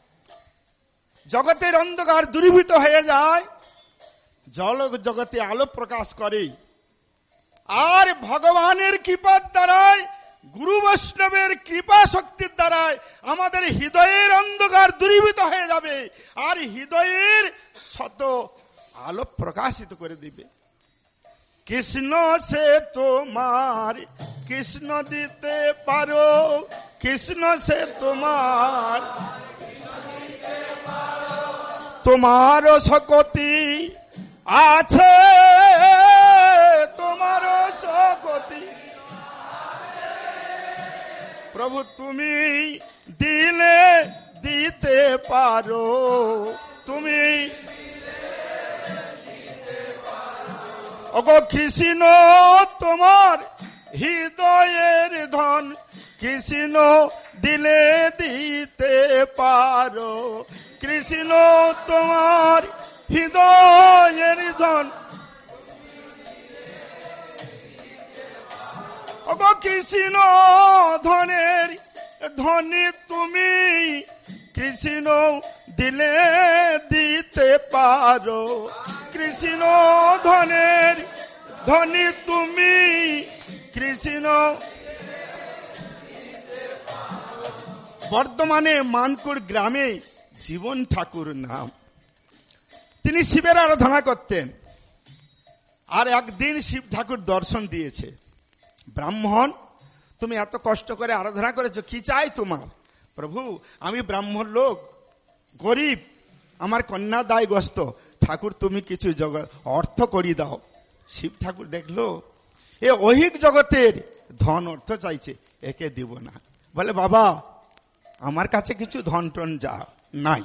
জগতের অন্ধকার দূরীভূত হয়ে যায়, জল জগতে আলো প্রকাশ করে, আর ভগবানের কৃপার দ্বারায় গুরু বৈষ্ণবের কৃপা শক্তির দ্বারায় আমাদের হৃদয়ের অন্ধকার দূরীভূত হয়ে যাবে, আর হৃদয়ের শত আলো প্রকাশিত করে দিবে। কৃষ্ণ সে তোমার, কৃষ্ণ দিতে পারো, কৃষ্ণ সে তোমার, তোমারও শক্তি আছে, তোমারও শক্তি প্রভু তুমি দিলে দিতে পারো, তুমি ওগো কৃষ্ণ তোমার হৃদয়ের ধন, কৃষ্ণ দিলে দিতে পারো, কৃষ্ণ তোমার হৃদয়ের ধন, ওগো কৃষ্ণ ধনের ধনী তুমি, কৃষ্ণ দিলে দিতে পারো, কৃষ্ণ ধনের ধনী তুমি, কৃষ্ণ। বর্ধমানে মানকুর গ্রামে জীবন ঠাকুর নাম, তিনি শিবের আরাধনা করতেন। আর একদিন শিব ঠাকুর দর্শন দিয়েছে, ব্রাহ্মণ তুমি এত কষ্ট করে আরাধনা করেছো, কি চাই তোমার? প্রভু আমি ব্রাহ্মণ লোক, গরিব, আমার কন্যা দায়গ্রস্ত, ঠাকুর তুমি কিছু অর্থ করিয়ে দাও। শিব ঠাকুর দেখলো এ ঐহিক জগতের ধন অর্থ চাইছে, একে দিব না। বলে বাবা আমার কাছে কিছু ধন টন যা নাই,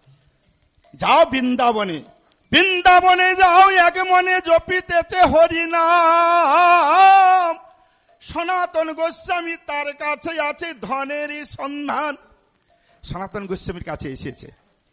যাও বৃন্দাবনে, বৃন্দাবনে যাও, এক মনে জপিতেছে হরিনাম, সনাতন গোস্বামী তার কাছে আছে ধনেরই সন্ধান। সনাতন গোস্বামীর কাছে এসেছে,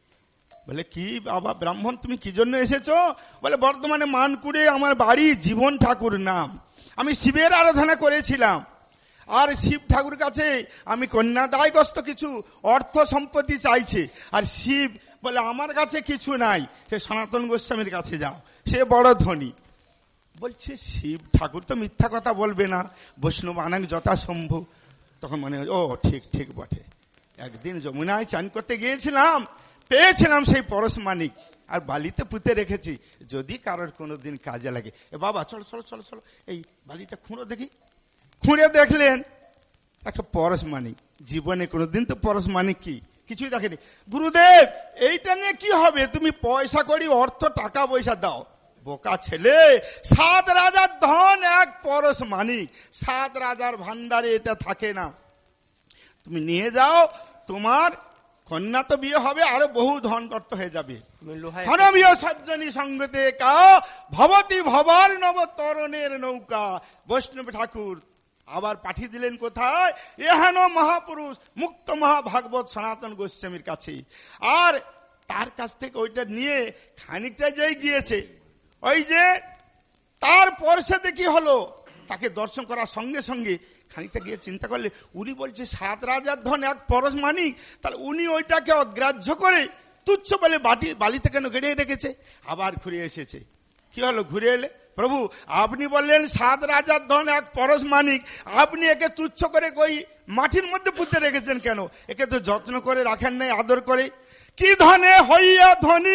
বলে কি বাবা ব্রাহ্মণ তুমি কি জন্য এসেছো? বলে বর্ধমানে মানকুড়ে আমার বাড়ি, জীবন ঠাকুর নাম, আমি শিবের আরাধনা করেছিলাম, আর শিব ঠাকুর কাছে আমি কন্যাদায়গ্রস্ত কিছু অর্থ সম্পত্তি চাইছে, আর শিব বলে আমার কাছে কিছু নাই, সে সনাতন গোস্বামীর কাছে যাও, সে বড় ধনী। বলছে শিব ঠাকুর তো মিথ্যা কথা বলবে না, বৈষ্ণব আনাক যথাসম্ভব। তখন মনে হয় ও ঠিক ঠিক বটে, একদিন যমুনায় চান করতে গিয়েছিলাম, পেয়েছিলাম সেই পরশমানিক, আর বালিতে পুঁতে রেখেছি, যদি কারোর কোনোদিন কাজে লাগে। এ বাবা চলো চলো চলো চলো, এই বালিটা খুঁড়ো দেখি। খুঁড়ে দেখলেন একটা পরশমানিক। জীবনে কোনোদিন তো পরশমানিক কি কিছুই দেখেনি। গুরুদেব এইটা নিয়ে কি হবে, তুমি পয়সা করি অর্থ টাকা পয়সা দাও। বোকা ছেলে, 7 রাজার ধন এক পরশমানিক, 7 রাজার ভান্ডারে এটা থাকে না, তুমি নিয়ে যাও, তোমার কন্যা তো বিয়ে হবে, আরো বহু ধন অর্থ হয়ে যাবে। ধনবিয় সজ্জনী সঙ্গতে কা ভবতী ভবার নব তরণের নৌকা। বৈষ্ণব ঠাকুর আবার পাঠিয়ে দিলেন কোথায়? এহেন মহাপুরুষ মুক্ত মহাভাগবত সনাতন গোস্বামীর কাছে। আর তার কাছ থেকে ওইটা নিয়ে খানিকটা যেই গিয়েছে, ওই যে তার পরশে দেখি হলো, তাকে দর্শন করার সঙ্গে সঙ্গে খানিকটা গিয়ে চিন্তা করলে, উনি বলছে 7 রাজার ধন এক পরশমানিক, তাহলে উনি ওইটাকে অগ্রাহ্য করে তুচ্ছ বলে বালিতে কেন গেড়ে রেখেছে। আবার ঘুরে এসেছে, কি হলো? ঘুরে এলে প্রভু আপনি বললেন 7 রাজার ধন এক পরশমানিক, আপনি একে তুচ্ছ করে কই মাটির মধ্যে পুঁতে রেখেছেন কেন? একে তো যত্ন করে রাখেন নাই, আদর করে। কি ধনে হইয়া ধনী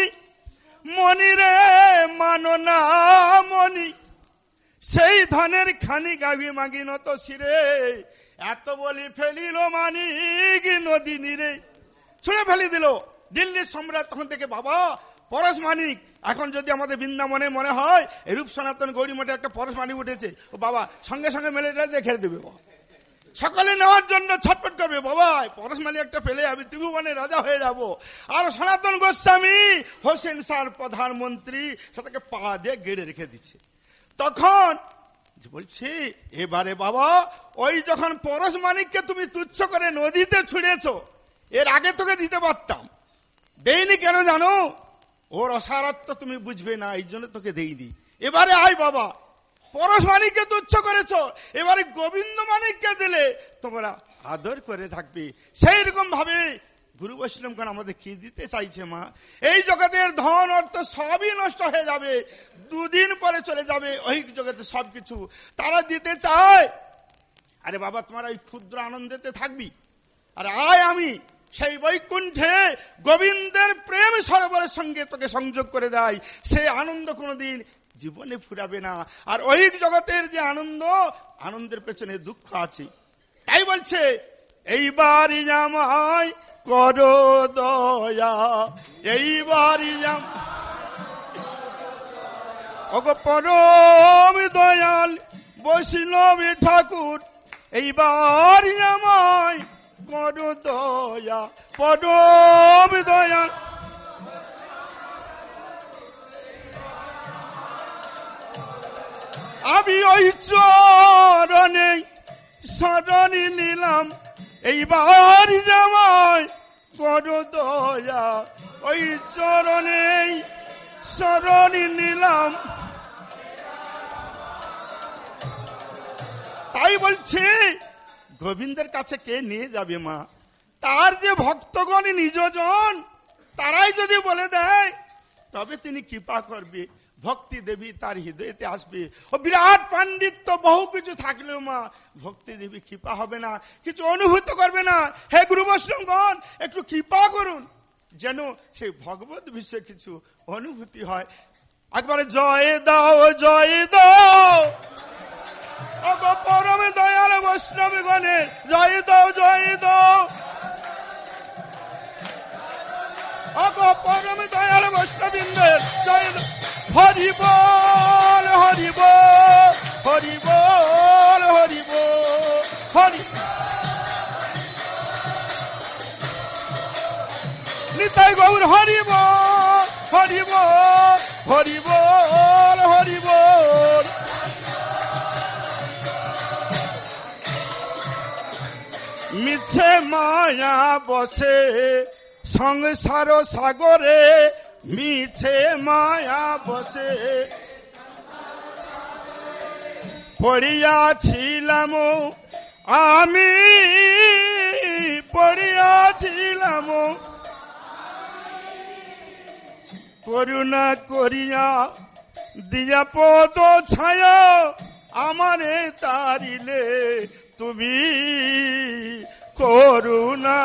মনি রে মানো না মনি, সেই ধনের খানি গাভি মাগিন তো শিরে, এত বলি ফেলিল মানিক নদী নীরে। ছুঁড়ে ফেলি দিল দিল্লির সম্রাট। তখন থেকে বাবা পরশমানিক, এখন যদি আমাদের বৃন্দাবনে মনে হয় রূপ সনাতন গৌরী মঠে একটা পরশমানিক উঠেছে, ও বাবা সঙ্গে সঙ্গে মেলে দেখে দেবে, সকলে নেওয়ার জন্য ছটফট করবে, বাবা পরশমানিক একটা পেলে আমি ত্রিভুবনে রাজা হয়ে যাব। আর সনাতন গোস্বামী হোসেন স্যার প্রধানমন্ত্রী, সেটাকে পা দিয়ে গেড়ে রেখে দিচ্ছে। তখন বলছি এবারে বাবা ওই যখন পরশমানিককে তুমি তুচ্ছ করে নদীতে ছুড়েছ, এর আগে তোকে দিতে পারতাম, দেইনি কেন জানো? ওর অসারত্ব তুমি বুঝবে না, এই জন্য তোকে দেইনি। এবারে আয় বাবা, পরশমানিককে তুচ্ছ করেছ, এবারে গোবিন্দ মানিককে দিলে তোমরা আদর করে থাকবে। সেই রকম ভাবে গুরু বৈষ্ণবগণ আমাদের কি দিতে চাইছে মা? এই জগতের ধন অর্থ সবই নষ্ট হয়ে যাবে, 2 দিন পরে চলে যাবে ঐহিক জগতে সবকিছু। তারা দিতে চায় আরে বাবা তোমার ওই ক্ষুদ্র আনন্দেতে থাকবি, আর আয় আমি সেই বৈকুণ্ঠে গোবিন্দের প্রেম সরোবরের সঙ্গে তোকে সংযোগ করে দেয়। সেই আনন্দ কোনোদিন জীবনে ফুরাবে না। আর ওই জগতের যে আনন্দ, আনন্দের পেছনে দুঃখ আছে। তাই বলছে এইবারই আমায় করো দয়া, এইবারই ওগো পরম দয়াল বৈষ্ণবী ঠাকুর, এইবারই আমায় করো দয়া, পরম দয়াল। আমি ওই চরণে শরণি নিলাম, এইবার জামাই করো দয়া, ওই চরণে শরণি নিলাম। তাই বলছি গোবিন্দের কাছে কে নিয়ে যাবে মা? তার যে ভক্তগণ নিজজন, তারাই যদি বলে দেয় তবে তিনি কৃপা করবে, ভক্তি দেবী তার হৃদয়তে আসবে। ও বিরাট পাণ্ডিত্য বহু কিছু থাকলেও মা ভক্তি দেবী কৃপা হবে না, কিছু অনুভূত করবে না। হে গুরু বৈষ্ণবগণ, একটু কৃপা করুন যেন সেই ভগবত বিষয়ে কিছু অনুভূতি হয়। একবারে জয় দাও, জয় দাও ওগো পরম দয়াল বৈষ্ণবগণের, জয় দাও, জয় দাও ওগো পরম দয়াল বৈষ্ণববৃন্দের, জয় দাও। হরি বল, হরি বল, হরি বল, হরি বল, হরি নিতাই গৌর, হরি বল, হরি বল, হরি বল, হরি বল। মিছে মায়া বসে সংসার সাগরে, মিছে মায়া বসে পড়িয়াছিলাম আমি, পড়িয়াছিলাম। করুণা করিয়া দিয়া পদ ছায়া আমারে তারিলে তুমি, করুণা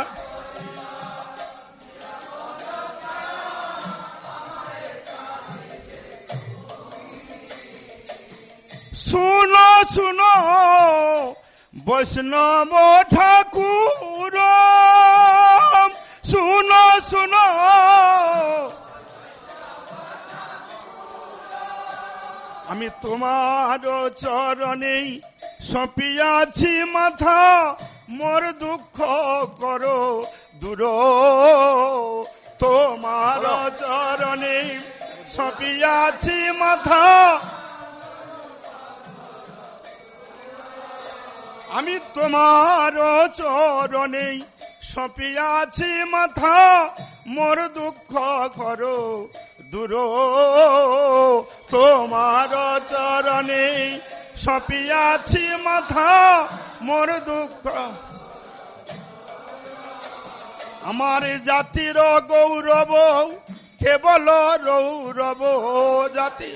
শুনো শুনো বৈষ্ণব ঠাকুর, শুনো শুনো আমি তোমার চরণে সঁপিয়াছি মাথা, মোর দুঃখ করো দূর, তোমার চরণে সঁপিয়াছি মাথা। আমি তোমার চরণে সঁপিয়াছি মাথা, মোর দুঃখ করো দূর, তোমার চরণে সঁপিয়াছি মাথা, মোর দুঃখ। আমার জাতির গৌরব কেবল রৌরব, জাতি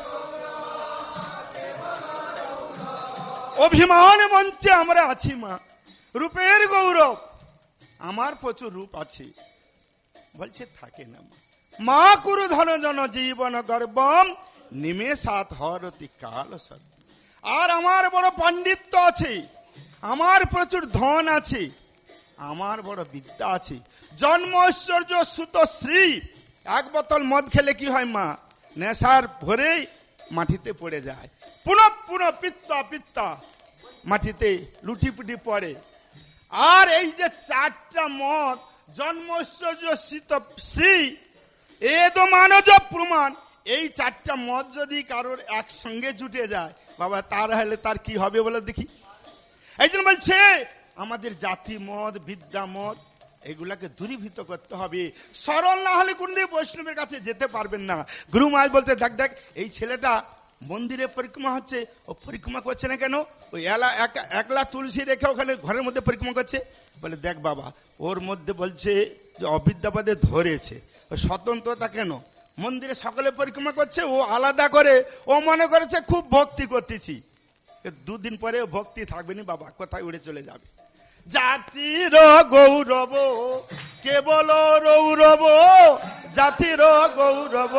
অভিমান মঞ্চে আমরা আছি মা, রূপের গৌরব, আমার প্রচুর রূপ আছে। বলছে থাকে না মা, কুরু ধন জন জীবন গর্বম নিমেষাত হরতি কাল সদ। আর আমার বড় পাণ্ডিত্য আছে, আমার প্রচুর ধন আছে, আমার বড় বিদ্যা আছে। জন্ম ঐশ্বর্য সুত শ্রী। এক বোতল মদ খেলে কি হয় মা? নেশার ভরেই মাটিতে পড়ে যায়, পুনঃ পুনঃ পিত্তা পিত্তা মাটিতে লুটিপুটি পড়ে। আর এই যে চারটা মদ, জন্ম ঐশ্বর্য শীত শ্রী, এ তো মানব প্রমাণ। এই চারটা মদ যদি কারোর একসঙ্গে জুটে যায় বাবা, তার হলে তার কি হবে বলে দেখি। এই জন্য বলছে আমাদের জাতি মদ, বিদ্যা মদ, এগুলাকে দূরীভূত করতে হবে। সরল না হলে কোনদিন বৈষ্ণবের কাছে যেতে পারবেন না। গুরু মহারাজ বলতে, দেখ দেখ এই ছেলেটা মন্দিরে পরিক্রমা হচ্ছে, ও পরিক্রমা করছে না কেন? ওই একলা তুলসী রেখে ওখানে ঘরের মধ্যে পরিক্রমা করছে। বলে দেখ বাবা, ওর মধ্যে বলছে যে অবিদ্যাবাদে ধরেছে, স্বতন্ত্রতা কেন? মন্দিরে সকলে পরিক্রমা করছে, ও আলাদা করে, ও মনে করেছে খুব ভক্তি করতেছি। দুদিন পরে ভক্তি থাকবে না বাবা, কোথায় উড়ে চলে যাবে। জাতির গৌরব কেবল রৌরব, জাতির গৌরব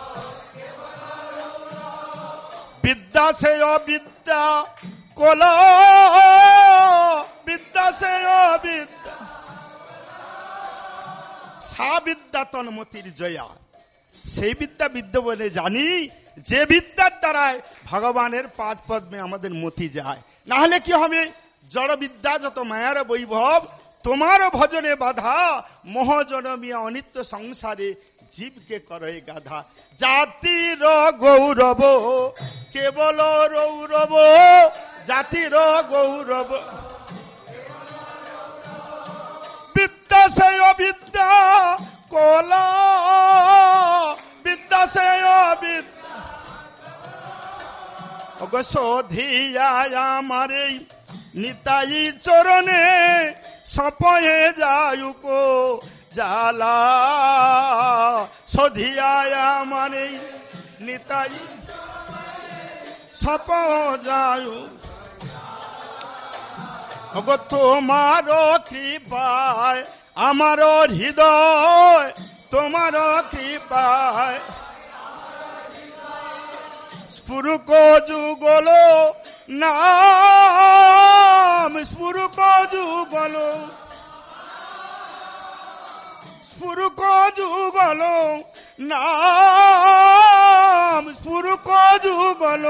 বিদ্যা সে অবিদ্যা কল, বিদ্যা সে অবিদ্যা সা বিদ্যা তন্মতির জয়া। সেই বিদ্যা বিদ্যা বলে জানি যে বিদ্যার দ্বারায় ভগবানের পাদ পদ্মে আমাদের মতি যায়। না হলে কি হবে? জড় বিদ্যা যত মায়ার বৈভব, তোমার ভজনে বাধা, মোহজনমিয়া অনিত্য সংসারে জীবকে করে গাধা। জাতির গৌরব কেবল রৌরব, জাতির গৌরব বিদ্যা সে অবিদ্যা কল, বিদ্যা সে অবিদ্যা শোধিয়া আমারে নিতাই চরণে সপয়ে যায়ুক জালা, শোধিয়া আমারে নিতাই সপ যায়ু। তোমার কৃপায় আমার হৃদয়, তোমার কৃপায় স্ফুরুক যুগল নাম, স্ফুরুক যুগল, স্ফুরুক যুগল নাম, স্ফুরুক যুগল।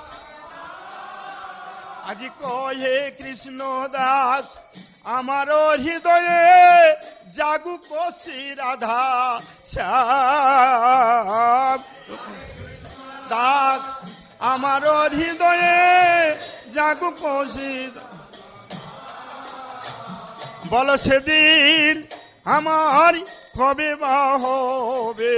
আজি কহে কৃষ্ণ দাস আমার হৃদয়ে জাগুক শ্রী রাধা শ্যাম দাস, আমার হৃদয়ে জাগুক শ্রী। বল সেদিন আমার কবে বা হবে,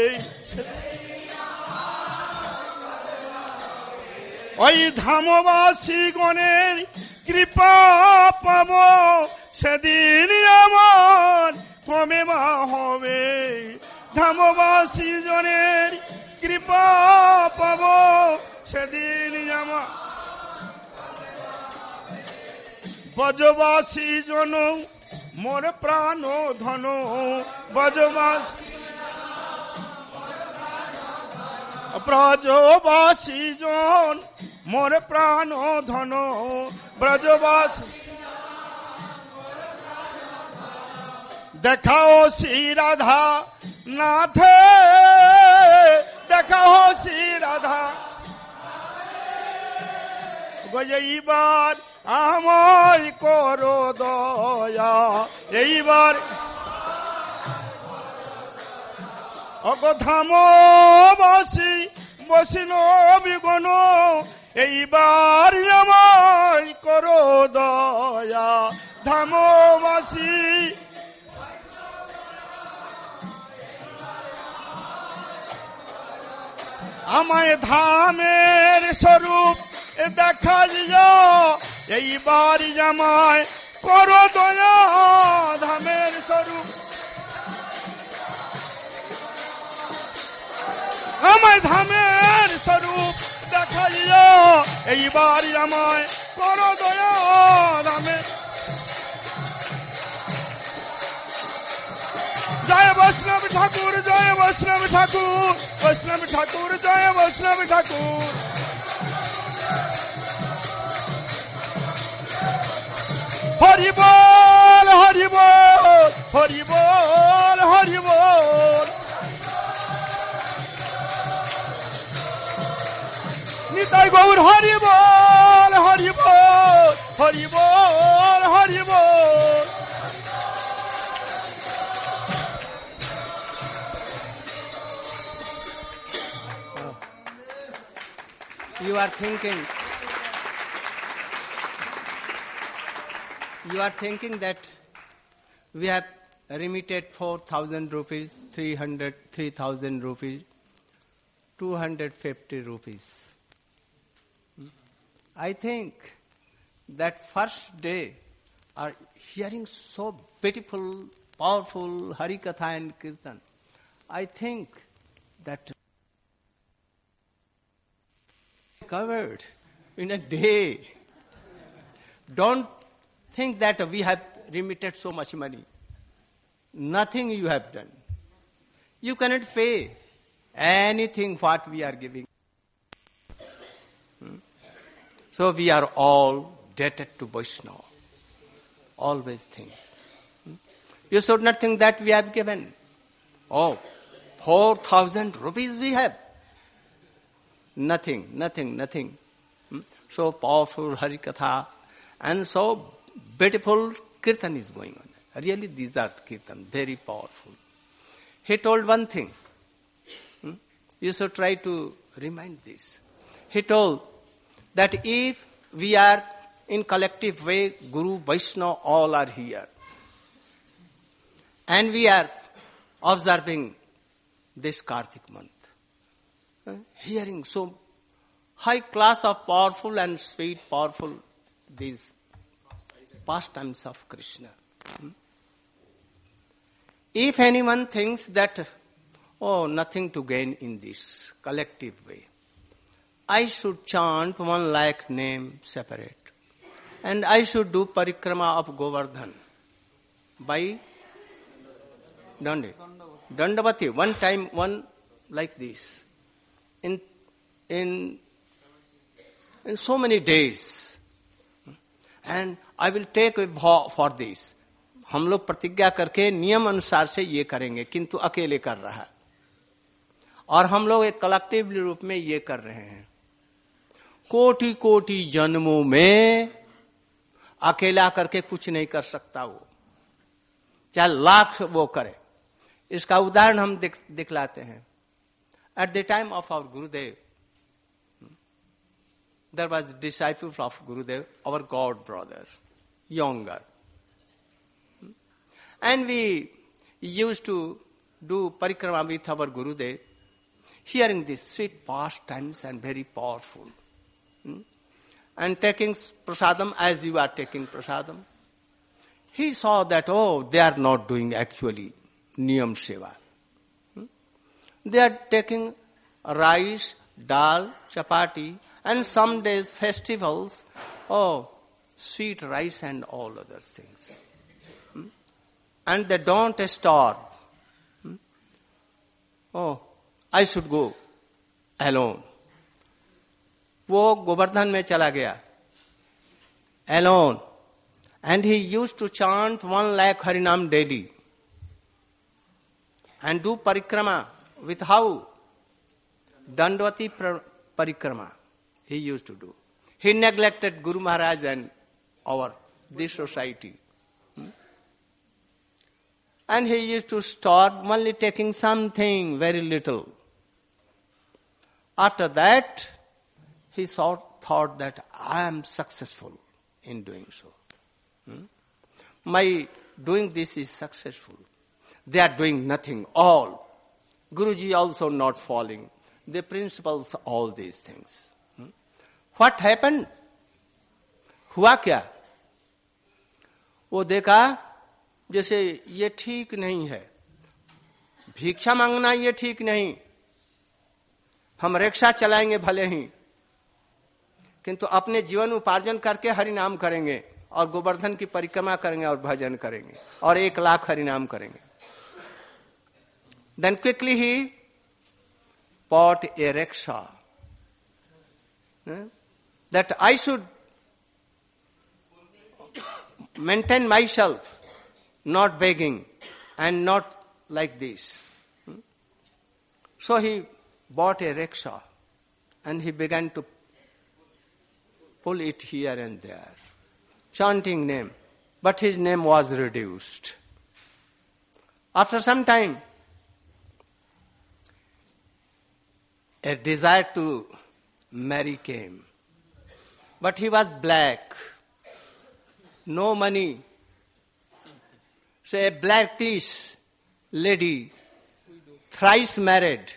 ওই ধামবাসী গণের কৃপা পাব, সেদিন আমার কবে বা হবে। ধামবাসী জনের কৃপা পাব, সেদিন আমার। ব্রজবাসী জন মোর প্রাণ ধন, ব্রজবাসী ব্রজবাসী জন মোর প্রাণ ধন, ব্রজবাসী দেখাও শ্রী রাধা নাথে, দেখাও শ্রী রাধা। এইবার আমায় করো দয়া, এইবার অগধামবাসী বৈষ্ণবী গণ, এইবার আমায় করো দয়া। ধামবাসী আমায় ধামের স্বরূপ দেখা দিও, এইবার আমায় করো দয়া। ধামের স্বরূপ আমায় ধামের স্বরূপ দেখা দিও, এইবার আমায় করো দয়া। ধামের জয় বৈষ্ণব ঠাকুর, জয় বৈষ্ণব ঠাকুর, বৈষ্ণব ঠাকুর জয় বৈষ্ণব ঠাকুর। হরি বল, হরি বল, হরি বল, হরি বল। নিতাই গৌর হরি বল, হরি বল, হরি বল, হরি বল। You are thinking that we have remitted 4,000 rupees, 3,000 rupees, 250 rupees. I think that first day are hearing so beautiful, powerful Hari Katha and Kirtan. I think that covered in a day don't think that we have remitted so much money. Nothing you have done. You cannot pay anything what we are giving. So we are all debted to Vaishnava. Always think. You should not think that we have given. 4,000 rupees we have. Nothing. So powerful Harikatha and so beautiful Kirtan is going on. Really, these are Kirtan, very powerful. He told one thing. You should try to remind this. He told that if we are in collective way, Guru, Vaishnava, all are here. And we are observing this Kartik month. Hearing so high class of powerful and sweet, powerful these pastimes of Krishna. If anyone thinks that, nothing to gain in this collective way, I should chant 1 lakh name separate. And I should do parikrama of Govardhan by Dandavati. One time, one like this. In so many days. And I will take a vow for this. हम लोग प्रतिज्ञा करके नियम अनुसार से ये करेंगे, किंतु अकेले कर रहा है. और हम लोग एक कलेक्टिव रूप में ये कर रहे हैं. कोटि कोटि जन्मों में अकेला करके कुछ नहीं कर सकता वो, चाहे लाख वो करे. इसका उदाहरण हम दिखलाते हैं. At the time of our Gurudev, there was a disciple of Gurudev, our God brother, younger. And we used to do parikrama with our Gurudev, hearing these sweet pastimes and very powerful. And taking prasadam as you are taking prasadam. He saw that, they are not doing actually niyam seva. They are taking rice, dal, chapati, and some days festivals, sweet rice and all other things. And they don't starve. I should go alone. वो गोवर्धन में चला गया alone, and he used to chant 1 lakh Harinam daily and do parikrama with how? Dandavati parikrama he used to do. He neglected Guru Maharaj and this society. And he used to start only taking something, very little. After that, he thought that I am successful in doing so. My doing this is successful. They are doing nothing, all. Guruji also not following the principles, all these things. What happened? हुआ क्या? वो देखा जैसे ये ठीक नहीं है, भिक्षा मांगना ये ठीक नहीं, हम रिक्शा चलाएंगे भले ही, किंतु अपने जीवन उपार्जन करके हरि नाम करेंगे और गोवर्धन की परिक्रमा करेंगे और भजन करेंगे और 1 लाख हरि नाम करेंगे. Then quickly he bought a rickshaw. That I should maintain myself, not begging and not like this. So he bought a rickshaw and he began to pull it here and there, chanting name, but his name was reduced. After some time, a desire to marry came, but he was black, no money. So a blackish lady, thrice married,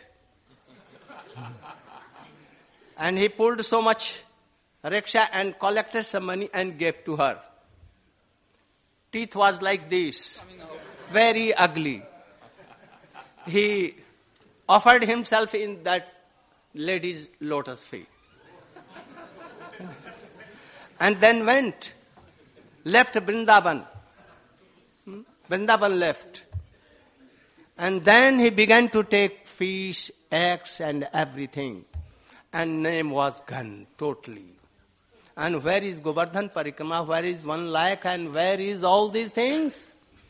and he pulled so much rickshaw and collected some money and gave to her. Teeth was like this, very ugly. He offered himself in that lady's lotus feet. And then went left Vrindavan. Vrindavan left. And then he began to take fish, eggs and everything. And name was gone totally. And where is Govardhan Parikrama? Where is 1 lakh? And where is all these things?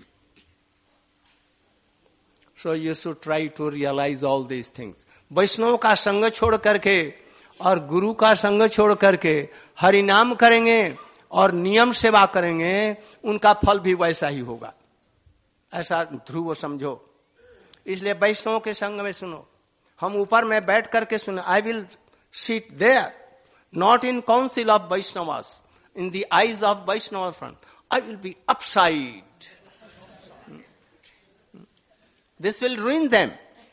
So you should try to realize all these things. वैष्णव का संग छोड़ करके और गुरु का संग छोड़ करके हरि नाम करेंगे और नियम सेवा करेंगे, उनका फल भी वैसा ही होगा, ऐसा ध्रुव समझो. इसलिए वैष्णव के संग में सुनो. हम ऊपर में बैठ करके सुनो. I will sit there, not in council of Vaishnavas, in the eyes of Vaishnava front. I will be upside. This will ruin them.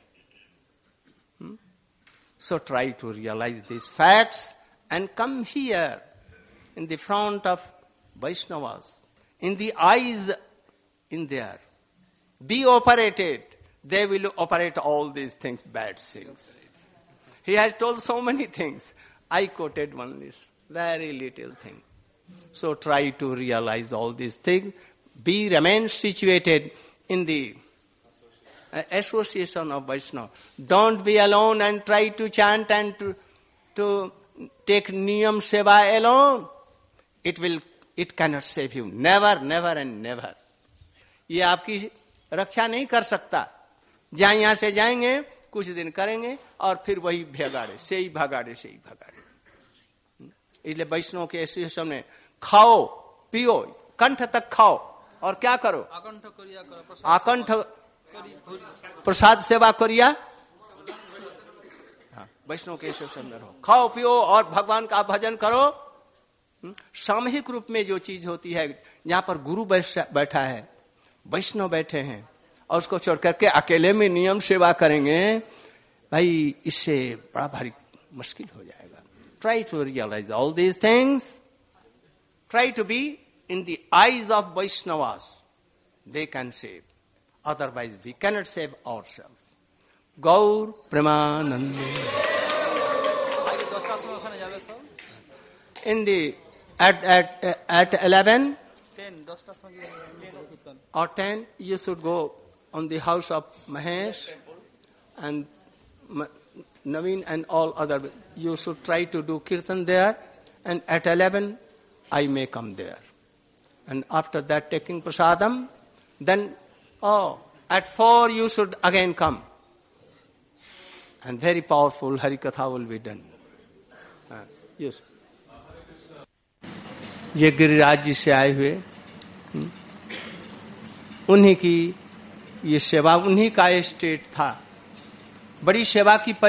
So try to realize these facts and come here in the front of Vaishnavas, in the eyes in there. Be operated. They will operate all these things, bad things. He has told so many things. I quoted one list, very little thing. So try to realize all these things. Remain situated in the association of Vaishnava. Don't be alone and try to chant and to take niyam seva alone. It cannot save you. Never, never and never. ये आपकी रक्षा नहीं कर सकता. जहाँ यहाँ से जाएंगे, कुछ दिन करेंगे और फिर वही भगाड़े से ही भगाड़े. इसलिए वैष्णव के एसोसिएशन में खाओ पियो कंठ तक खाओ और क्या करो, आकंठ प्रसाद सेवा करिया. वैष्णव के एसोसिएशन में रहो, खाओ पियो और भगवान का भजन करो. सामूहिक रूप में जो चीज होती है, जहाँ पर गुरु बैठा है, वैष्णव बैठे हैं और उसको छोड़ करके अकेले में नियम सेवा करेंगे, भाई इससे बड़ा भारी मुश्किल हो जाएगा. Try to realize all these things. Try to be in the eyes of Vaishnavas. They can save. Otherwise we cannot save ourselves. Gaur Premanande. In the at 11 or 10 you should go on the house of Mahesh and Naveen and all other. You should try to do kirtan there, and at 11 I may come there. And after that taking prasadam, then at 4 you should again come. And very powerful Harikatha will be done. Yes. ये गिरिराज जी से आए हुए, उन्हीं की ये सेवा, उन्हीं का स्टेट था. बड़ी सेवा की